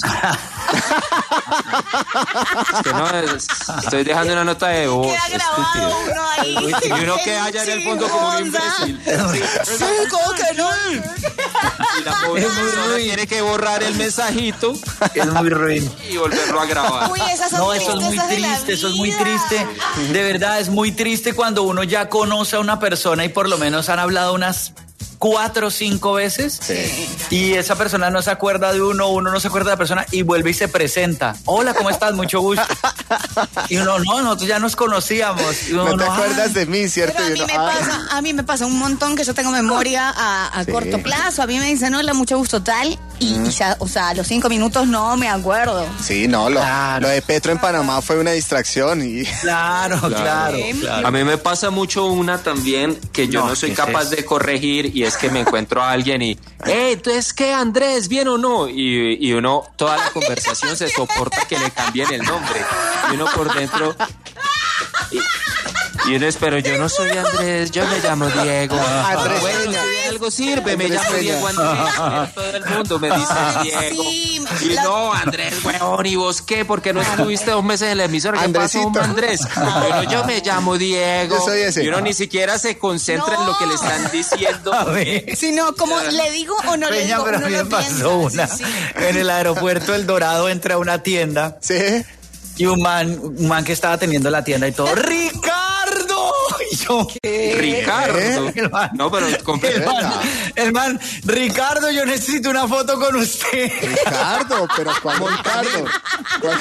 Es que no, es- estoy dejando una nota de voz. queda grabado estúpido. uno ahí? Y uno queda allá en el fondo como un imbécil. Sí, ¿cómo que no? Y la pobre Es muy persona ruin. tiene que borrar el mensajito Es muy ruin. y volverlo a grabar. Uy, esas son No, eso es muy tristezas de la triste, eso es muy vida. triste. De verdad, es muy triste cuando uno ya conoce a una persona y por lo menos han hablado unas cuatro o cinco veces y esa persona no se acuerda de uno, uno no se acuerda de la persona y vuelve y se presenta. Hola, ¿cómo estás? Mucho gusto. Y uno, no, nosotros ya nos conocíamos. Y uno, No te "Ay". acuerdas de mí, ¿cierto? Pero a Y mí, uno, me "Ay". pasa, a mí me pasa un montón que yo tengo memoria a, a Sí. corto plazo. A mí me dicen, hola, mucho gusto tal. Y, y ya, o sea, a los cinco minutos no me acuerdo. Sí, no, lo, Claro. lo de Petro en Panamá fue una distracción y Claro, claro, claro. A mí me pasa mucho una también que yo No, no, soy ¿qué es capaz eso? de corregir y es que me encuentro a alguien y, hey, entonces, ¿qué, Andrés? ¿Bien o no? Y, y uno, toda la conversación se soporta que le cambien el nombre. Y uno por dentro... Y, y uno es, pero yo no soy Andrés, yo me llamo Diego. Andrés Bueno, Peña. si de algo sirve, me Andrés llamo Peña. Diego Andrés. Todo el mundo me dice Diego. Sí, Y la- no, Andrés, huevón, ¿y vos qué? ¿Por qué no estuviste dos meses en la emisora? ¿Qué pasó, Andresito. Andrés? Pero yo me llamo Diego. Yo soy ese. Y uno ni siquiera se concentra en lo que le están diciendo. A ver. Si no, como le digo o no le Peña, digo, pero a uno mí me lo pasó piensa. una. Sí, sí. En el aeropuerto El Dorado entré a una tienda sí. y un man, un man que estaba atendiendo la tienda y todo, ¡Ricardo! Y yo, ¿qué? Ricardo. El man, No, pero el compré. man, el man, Ricardo, yo necesito una foto con usted. Ricardo, pero ¿cuál Ricardo? ¿Cuál-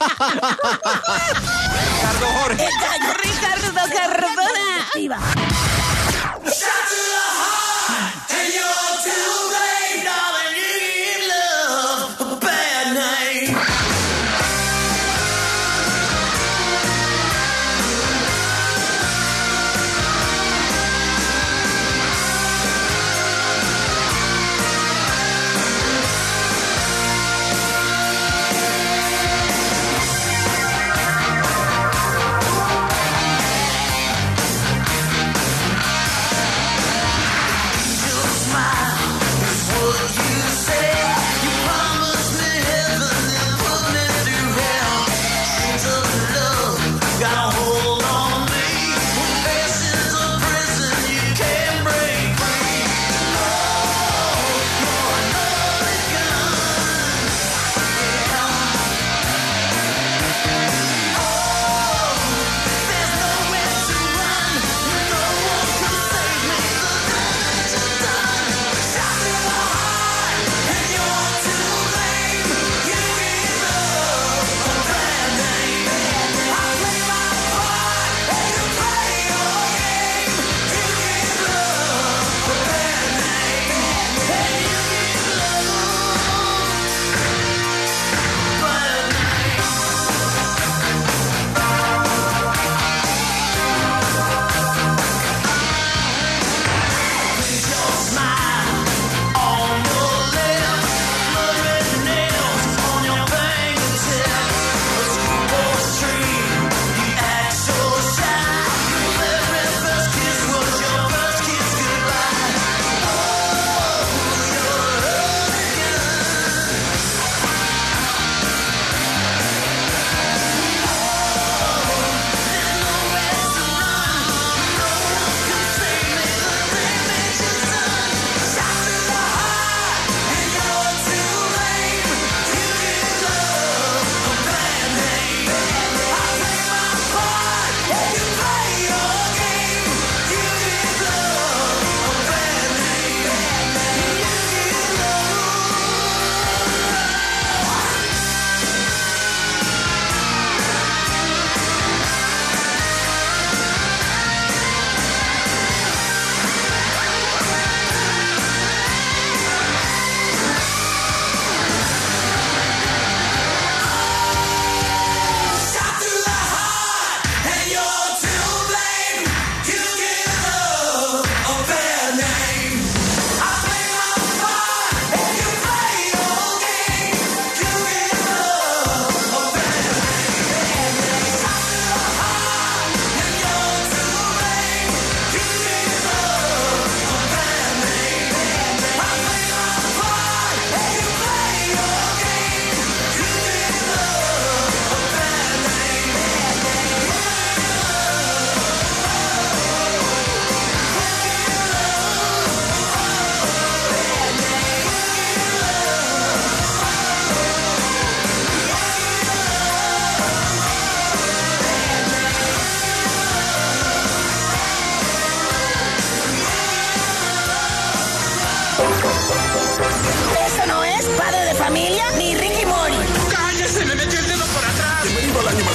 Ricardo Jorge. Ricardo Cardona. Ahí va.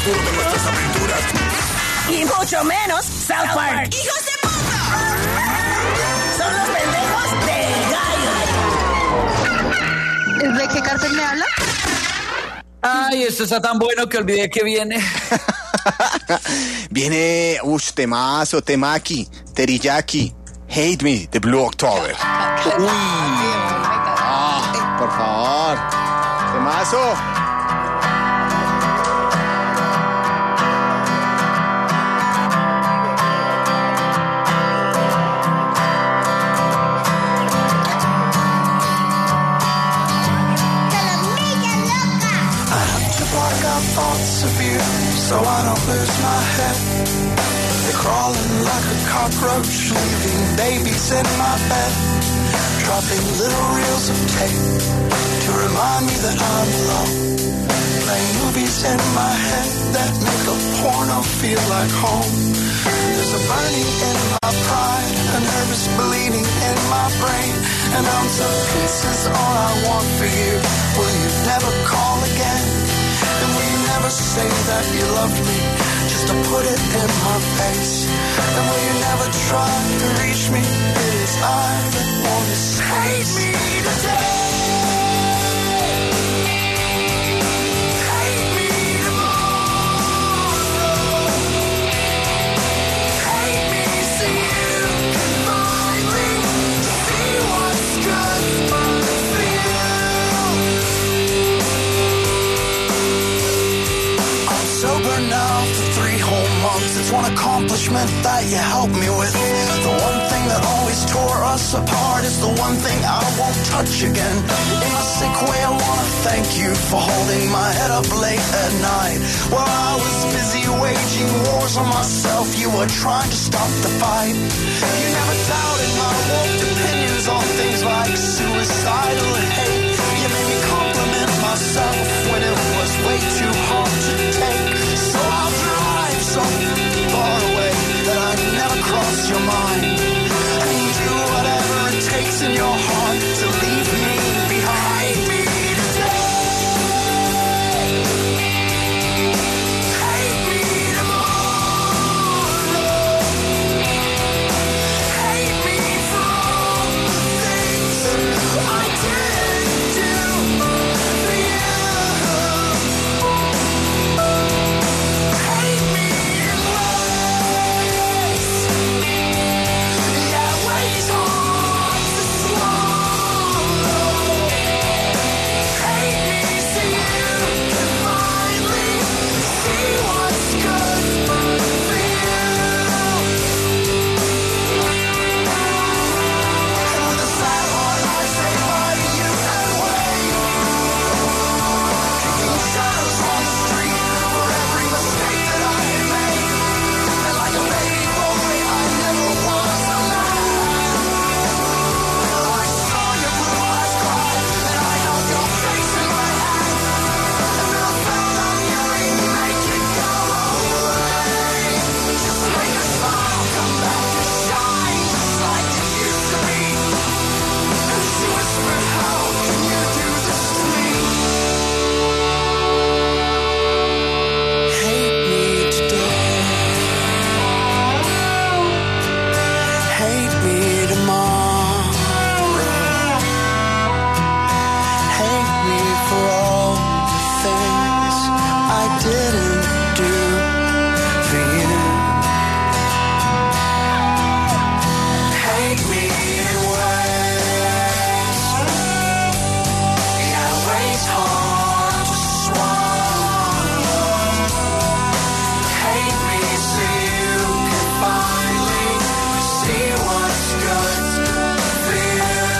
futuro de nuestras aventuras. Y mucho menos South Park. ¡Hijos de puta! Son los pendejos de Gallo. ¿De qué cartel me habla? Ay, esto está tan bueno que olvidé que viene. Viene, uff, temazo, temaki, teriyaki, Hate Me, de Blue October. Uy. Ah, por favor. Temazo. Thoughts of you, so I don't lose my head. They're crawling like a cockroach, leaving babies in my bed, dropping little reels of tape to remind me that I'm alone, playing movies in my head that make a porno feel like home. There's a burning in my pride, a nervous bleeding in my brain, an ounce of peace is all I want for you. Will you never call again? And will you never say that you love me, just to put it in my face? And will you never try to reach me? It is I that want to hate me today. Hate me tomorrow. Hate me so you can finally see what's good for you. Sober now for three whole months. It's one accomplishment that you helped me with. The one thing that always tore us apart is the one thing I won't touch again. In a sick way, I wanna thank you for holding my head up late at night. While I was busy waging wars on myself, you were trying to stop the fight. You never doubted my warped opinions on things like suicidal hate. You made me compliment myself when it was way too hard to take. So I'll drive so far away that I never cross your mind, and do whatever it takes in your heart to leave me behind. Hate me today. Hate me tomorrow. Hate me for all the things I didn't do for you. Hate me in ways, yeah, ways hard to swallow. Hate me so you can finally see what's good for you. And with a sad heart I say bye to you and wait, kicking shadows on the street for every mistake that I had made. And like a baby boy I never was a man. I saw your blue eyes cry, and I held your face in my hand, and then I found out you ain't make it go away. Just make a smile come back to shine, just like it used to be. And she whispered, how can you do this to me? Hate me today. Hate me tomorrow. Hate me for all the things I didn't do for you. Hate me in ways, yeah, ways hard to swallow. Hate me so you can finally see what's good for you.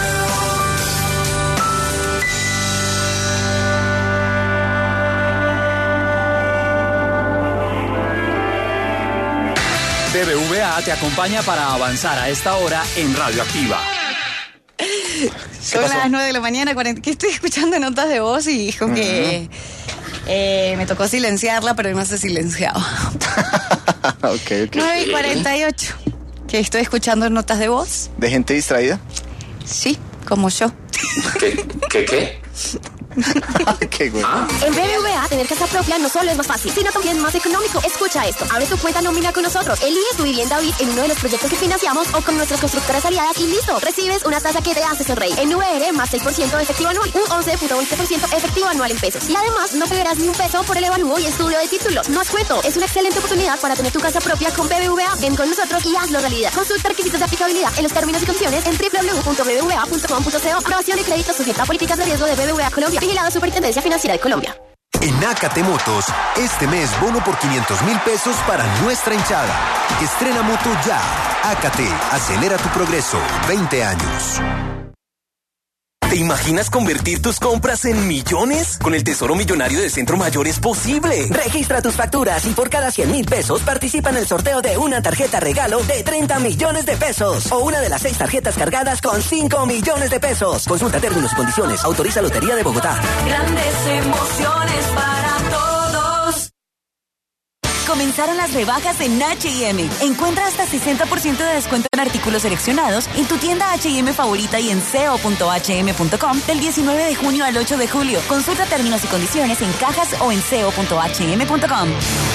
B B V A te acompaña para avanzar a esta hora en Radioactiva. Son las nueve de la mañana, cuarenta que estoy escuchando notas de voz y dijo que eh, me tocó silenciarla, pero no se silenciaba. Ok, ok. nueve y cuarenta y ocho. Que estoy escuchando notas de voz. ¿De gente distraída? Sí, como yo. ¿Qué? ¿Qué? ¿Qué? Qué güey. En B B V A, tener casa propia no solo es más fácil, sino también más económico. Escucha esto. Abre tu cuenta nómina con nosotros. Elige tu vivienda hoy en uno de los proyectos que financiamos o con nuestras constructoras aliadas y listo. Recibes una tasa que te hace sonreír. En V R más seis por ciento efectivo anual, u once punto veinte por ciento efectivo anual en pesos. Y además, no pagarás ni un peso por el evalúo y estudio de títulos. No es cuento. Es una excelente oportunidad para tener tu casa propia con B B V A. Ven con nosotros y hazlo realidad. Consulta requisitos de aplicabilidad en los términos y condiciones en doble u doble u doble u punto b b v a punto com punto co. Aprobación de crédito sujeta a políticas de riesgo de B B V A Colombia. Vigilado Superintendencia Financiera de Colombia. En Acate Motos, este mes bono por quinientos mil pesos para nuestra hinchada. Estrena moto ya. Acate, acelera tu progreso. veinte años. ¿Te imaginas convertir tus compras en millones? Con el Tesoro Millonario de Centro Mayor es posible. Registra tus facturas y por cada cien mil pesos participa en el sorteo de una tarjeta regalo de treinta millones de pesos o una de las seis tarjetas cargadas con cinco millones de pesos. Consulta términos y condiciones. Autoriza Lotería de Bogotá. Grandes emociones para todos. Comenzaron las rebajas en H y M. Encuentra hasta sesenta por ciento de descuento en artículos seleccionados en tu tienda H y M favorita y en c o punto h m punto com del diecinueve de junio al ocho de julio. Consulta términos y condiciones en cajas o en c o punto h m punto com.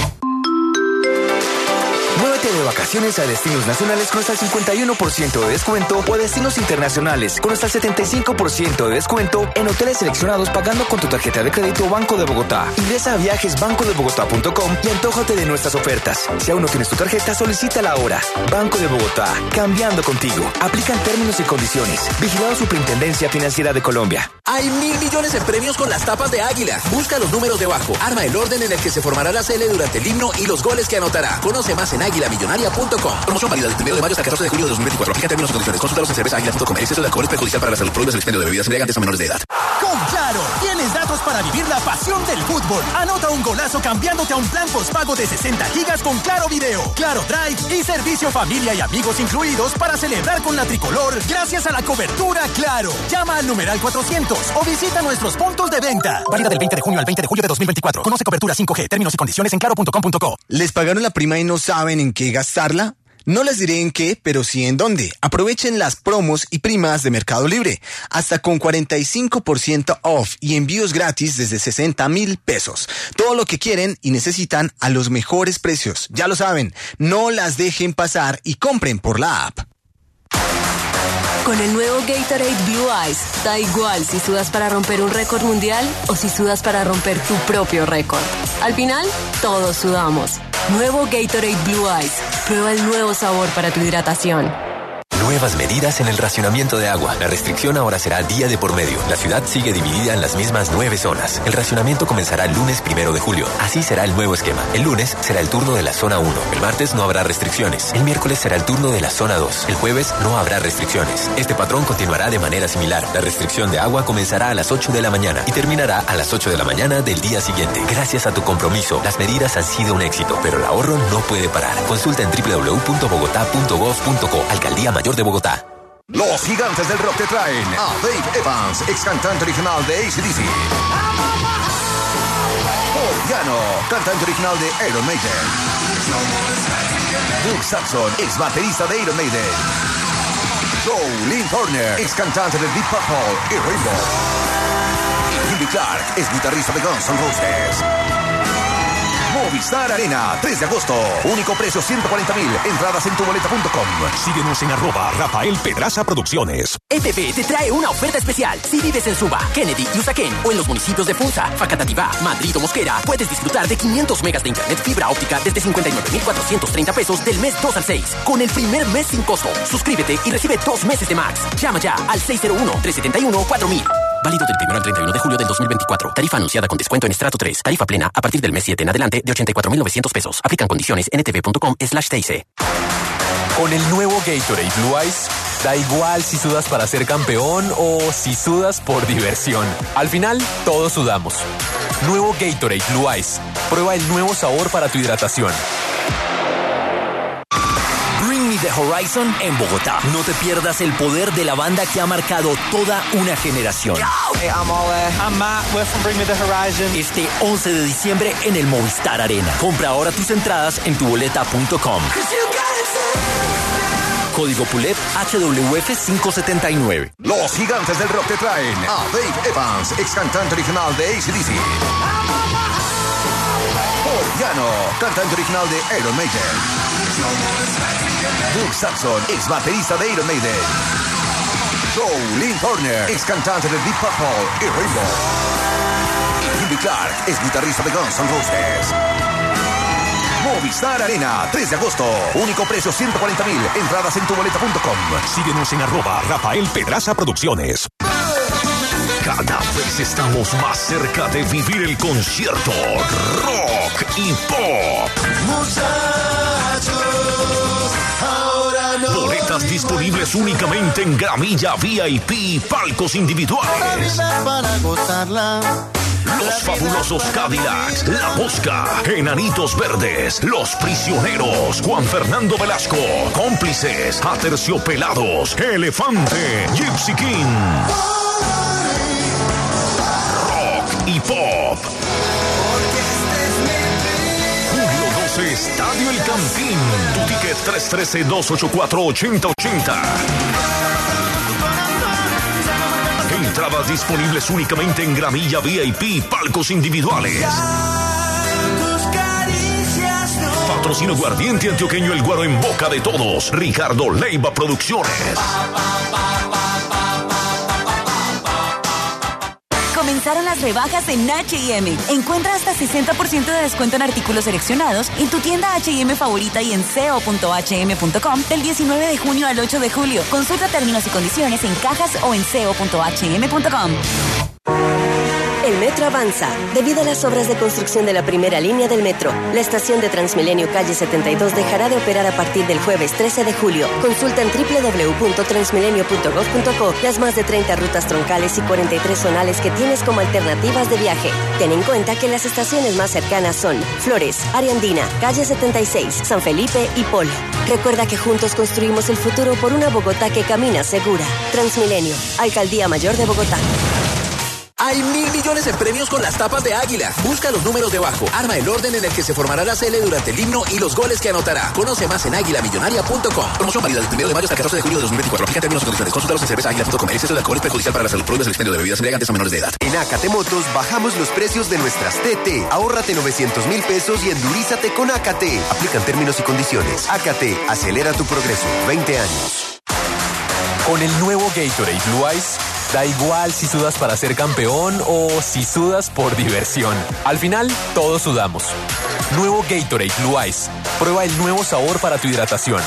Muévete de vacaciones a destinos nacionales con hasta el cincuenta y uno por ciento de descuento o a destinos internacionales con hasta el setenta y cinco por ciento de descuento en hoteles seleccionados pagando con tu tarjeta de crédito Banco de Bogotá. Ingresa a viajes banco de bogotá punto com y antójate de nuestras ofertas. Si aún no tienes tu tarjeta, solicítala ahora. Banco de Bogotá, cambiando contigo. Aplican términos y condiciones. Vigilado Superintendencia Financiera de Colombia. Hay mil millones en premios con las tapas de Águila. Busca los números debajo. Arma el orden en el que se formará la cele durante el himno y los goles que anotará. Conoce más en águila millonaria punto com. Promoción válida del primero de mayo hasta el catorce de julio de dos mil veinticuatro. Aplica términos y condiciones. Consúltalos en cerveza águila punto com. El exceso de alcohol es perjudicial para la salud. Prohíbe el expendio de bebidas embriagantes a menores de edad. Con Claro, tienes datos para vivir la pasión del fútbol. Anota un golazo cambiándote a un plan postpago de sesenta gigas con Claro Video, Claro Drive y servicio familia y amigos incluidos para celebrar con la tricolor gracias a la cobertura Claro. Llama al numeral cuatrocientos o visita nuestros puntos de venta. Válida del veinte de junio al veinte de julio de dos mil veinticuatro. Conoce cobertura cinco G, términos y condiciones en claro punto com punto co. ¿Les pagaron la prima y no saben en qué gastarla? No les diré en qué, pero sí en dónde. Aprovechen las promos y primas de Mercado Libre. Hasta con cuarenta y cinco por ciento off y envíos gratis desde sesenta mil pesos. Todo lo que quieren y necesitan a los mejores precios. Ya lo saben, no las dejen pasar y compren por la app. Con el nuevo Gatorade Blue Ice, da igual si sudas para romper un récord mundial o si sudas para romper tu propio récord. Al final, todos sudamos. Nuevo Gatorade Blue Ice. Prueba el nuevo sabor para tu hidratación. Nuevas medidas en el racionamiento de agua. La restricción ahora será día de por medio. La ciudad sigue dividida en las mismas nueve zonas. El racionamiento comenzará el lunes primero de julio. Así será el nuevo esquema. El lunes será el turno de la zona uno. El martes no habrá restricciones. El miércoles será el turno de la zona dos. El jueves no habrá restricciones. Este patrón continuará de manera similar. La restricción de agua comenzará a las ocho de la mañana y terminará a las ocho de la mañana del día siguiente. Gracias a tu compromiso, las medidas han sido un éxito, pero el ahorro no puede parar. Consulta en doble u doble u doble u punto bogotá punto gov punto co. Alcaldía Mayor de Bogotá. Los gigantes del rock te traen a Dave Evans, ex cantante original de A C D C. Paul Diano, cantante original de Iron Maiden. Doug Saxon, ex baterista de Iron Maiden. Joe Lynn Turner, ex cantante de Deep Purple y Rainbow. Billy Clark, ex guitarrista de Guns N' Roses. Movistar Arena, tres de agosto. Único precio ciento cuarenta mil. Entradas en tu boleta punto com. Síguenos en arroba Rafael Pedraza Producciones. E T V te trae una oferta especial. Si vives en Suba, Kennedy y Usaquén o en los municipios de Funza, Facatativá, Madrid o Mosquera, puedes disfrutar de quinientos megas de internet fibra óptica desde cincuenta y nueve mil cuatrocientos treinta pesos del mes dos al seis. Con el primer mes sin costo. Suscríbete y recibe dos meses de Max. Llama ya al seis cero uno, tres siete uno, cuatro mil. Válido del primero al treinta y uno de julio del dos mil veinticuatro. Tarifa anunciada con descuento en estrato tres. Tarifa plena a partir del mes siete en adelante de ochenta y cuatro mil novecientos pesos. Aplican condiciones en etv punto com slash T I C. Con el nuevo Gatorade Blue Ice, da igual si sudas para ser campeón o si sudas por diversión. Al final, todos sudamos. Nuevo Gatorade Blue Ice. Prueba el nuevo sabor para tu hidratación. Bring Me the Horizon en Bogotá. No te pierdas el poder de la banda que ha marcado toda una generación. Hey, I'm Ole. I'm Matt. We're from Bring Me the Horizon. Este once de diciembre en el Movistar Arena. Compra ahora tus entradas en tu boleta punto com. Código Pulet H W F quinientos setenta y nueve. Los gigantes del rock te traen a Dave Evans, ex cantante original de A C D C. Paul Diano, cantante original de Iron Maiden. Doug Sampson, ex baterista de Iron Maiden. Joe Lynn Turner, ex cantante de Deep Purple y Rainbow. Y Jimmy Clark, ex guitarrista de Guns N' Roses. Movistar Arena, tres de agosto. Único precio ciento cuarenta mil. Entradas en tu boleta punto com. Síguenos en arroba Rafael Pedraza Producciones. Cada vez estamos más cerca de vivir el concierto rock y pop. Muchachos, ahora no. Boletas disponibles únicamente en Gramilla V I P y palcos individuales. Para gozarla. Los fabulosos Cadillacs, La Mosca, Enanitos Verdes, Los Prisioneros, Juan Fernando Velasco, Cómplices, Aterciopelados, Elefante, Gypsy King. Rock y Pop. Julio doce, Estadio El Campín. Tu ticket tres uno tres, dos ocho cuatro, ocho cero ocho cero. Entradas disponibles únicamente en Gramilla V I P y palcos individuales. Patrocino Guardiente Antioqueño El Guaro en boca de todos. Ricardo Leiva Producciones. Comenzaron las rebajas en H y M. Encuentra hasta sesenta por ciento de descuento en artículos seleccionados en tu tienda H y M favorita y en c o punto h m punto com del diecinueve de junio al ocho de julio. Consulta términos y condiciones en cajas o en c o punto h m punto com. El metro avanza. Debido a las obras de construcción de la primera línea del metro, la estación de Transmilenio Calle setenta y dos dejará de operar a partir del jueves trece de julio. Consulta en doble u doble u doble u punto transmilenio punto gov punto co las más de treinta rutas troncales y cuarenta y tres zonales que tienes como alternativas de viaje. Ten en cuenta que las estaciones más cercanas son Flores, Ariandina, Calle setenta y seis, San Felipe y Polo. Recuerda que juntos construimos el futuro por una Bogotá que camina segura. Transmilenio, Alcaldía Mayor de Bogotá. Hay mil millones en premios con las tapas de Águila. Busca los números debajo. Arma el orden en el que se formará la cele durante el himno y los goles que anotará. Conoce más en águila millonaria punto com. Promoción válida del primero de mayo hasta el catorce de julio de dos mil veinticuatro. Aplica términos y condiciones. Consúltalos en cerveza águila punto com. El exceso de alcohol es perjudicial para la salud. Prohíbe el expendio de bebidas embriagantes a menores de edad. En Acate Motos bajamos los precios de nuestras T T. Ahórrate novecientos mil pesos y endurízate con Acate. Aplican términos y condiciones. Acate, acelera tu progreso. veinte años. Con el nuevo Gatorade Blue Ice, da igual si sudas para ser campeón o si sudas por diversión. Al final, todos sudamos. Nuevo Gatorade Blue Ice. Prueba el nuevo sabor para tu hidratación.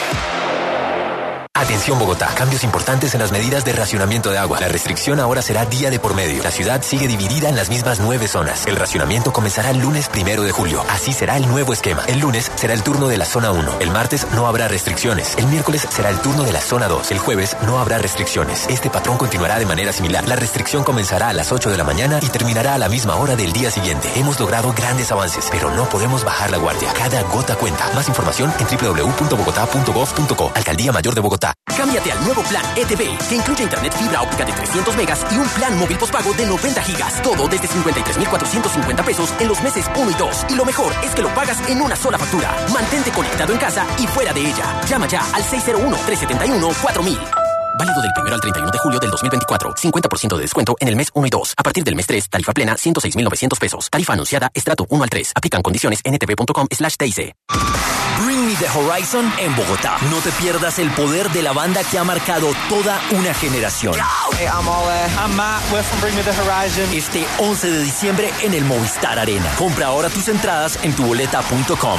Atención Bogotá, cambios importantes en las medidas de racionamiento de agua. La restricción ahora será día de por medio. La ciudad sigue dividida en las mismas nueve zonas. El racionamiento comenzará el lunes primero de julio. Así será el nuevo esquema. El lunes será el turno de la zona uno. El martes no habrá restricciones. El miércoles será el turno de la zona dos. El jueves no habrá restricciones. Este patrón continuará de manera similar. La restricción comenzará a las ocho de la mañana y terminará a la misma hora del día siguiente. Hemos logrado grandes avances, pero no podemos bajar la guardia. Cada gota cuenta. Más información en doble u doble u doble u punto bogotá punto gov punto co. Alcaldía Mayor de Bogotá. Cámbiate al nuevo plan E T V, que incluye internet fibra óptica de trescientos megas y un plan móvil postpago de noventa gigas. Todo desde cincuenta y tres mil cuatrocientos cincuenta pesos en los meses uno y dos. Y lo mejor es que lo pagas en una sola factura. Mantente conectado en casa y fuera de ella. Llama ya al seis cero uno, tres siete uno, cuatro mil. Válido del primero al treinta y uno de julio del dos mil veinticuatro. cincuenta por ciento de descuento en el mes uno y dos. A partir del mes tres, tarifa plena ciento seis mil novecientos pesos. Tarifa anunciada, estrato uno al tres. Aplican condiciones en t v punto com slash t i c. Bring Me the Horizon en Bogotá. No te pierdas el poder de la banda que ha marcado toda una generación. Hey, I'm Ole. I'm Matt. We're from Bring Me the Horizon. Este once de diciembre en el Movistar Arena. Compra ahora tus entradas en tu boleta punto com.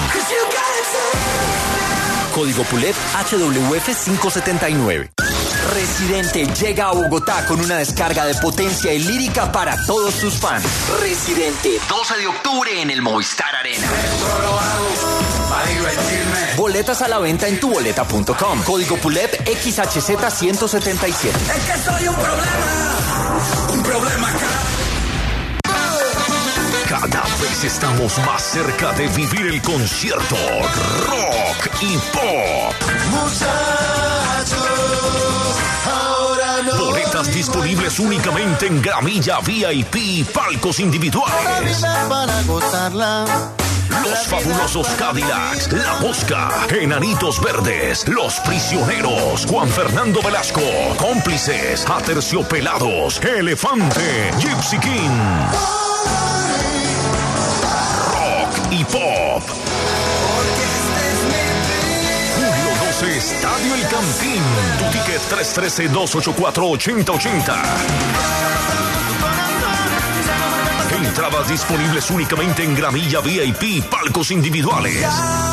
Código Pulet H W F quinientos setenta y nueve. Residente llega a Bogotá con una descarga de potencia y lírica para todos sus fans. Residente, doce de octubre en el Movistar Arena. Boletas a la venta en tu boleta punto com. Código Pulet X H Z ciento setenta y siete. Es que soy un problema. Un problema Cada vez estamos más cerca de vivir el concierto rock y pop. Muchachos, ahora no. Boletas disponibles únicamente en Gramilla V I P y palcos individuales. Para gozarla. Los Fabulosos Cadillacs, La Mosca, Enanitos Verdes, Los Prisioneros, Juan Fernando Velasco, Cómplices, Aterciopelados, Elefante, Gypsy King, Rock y Pop. Julio doce, Estadio El Campín. Tu ticket tres uno tres, dos ocho cuatro, ocho cero ocho cero. Entradas disponibles únicamente en gramilla V I P, palcos individuales.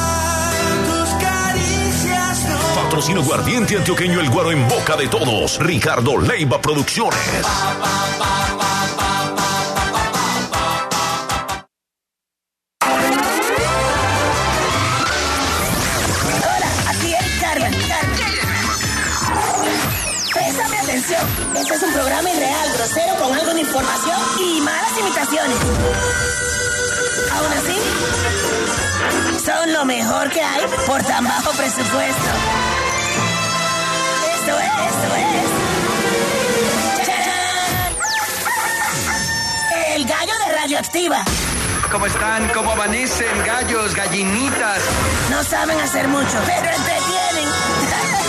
Patrocino Guardiente Antioqueño El Guaro en boca de todos. Ricardo Leiva Producciones. Hola, aquí es Carmen. Préstame atención. Este es un programa irreal, grosero, con algo de información y malas imitaciones. Aún así, son lo mejor que hay por tan bajo presupuesto. Esto es, esto es. ¡Chachán! El gallo de Radioactiva. ¿Cómo están? ¿Cómo amanecen? Gallos, gallinitas. No saben hacer mucho, pero entre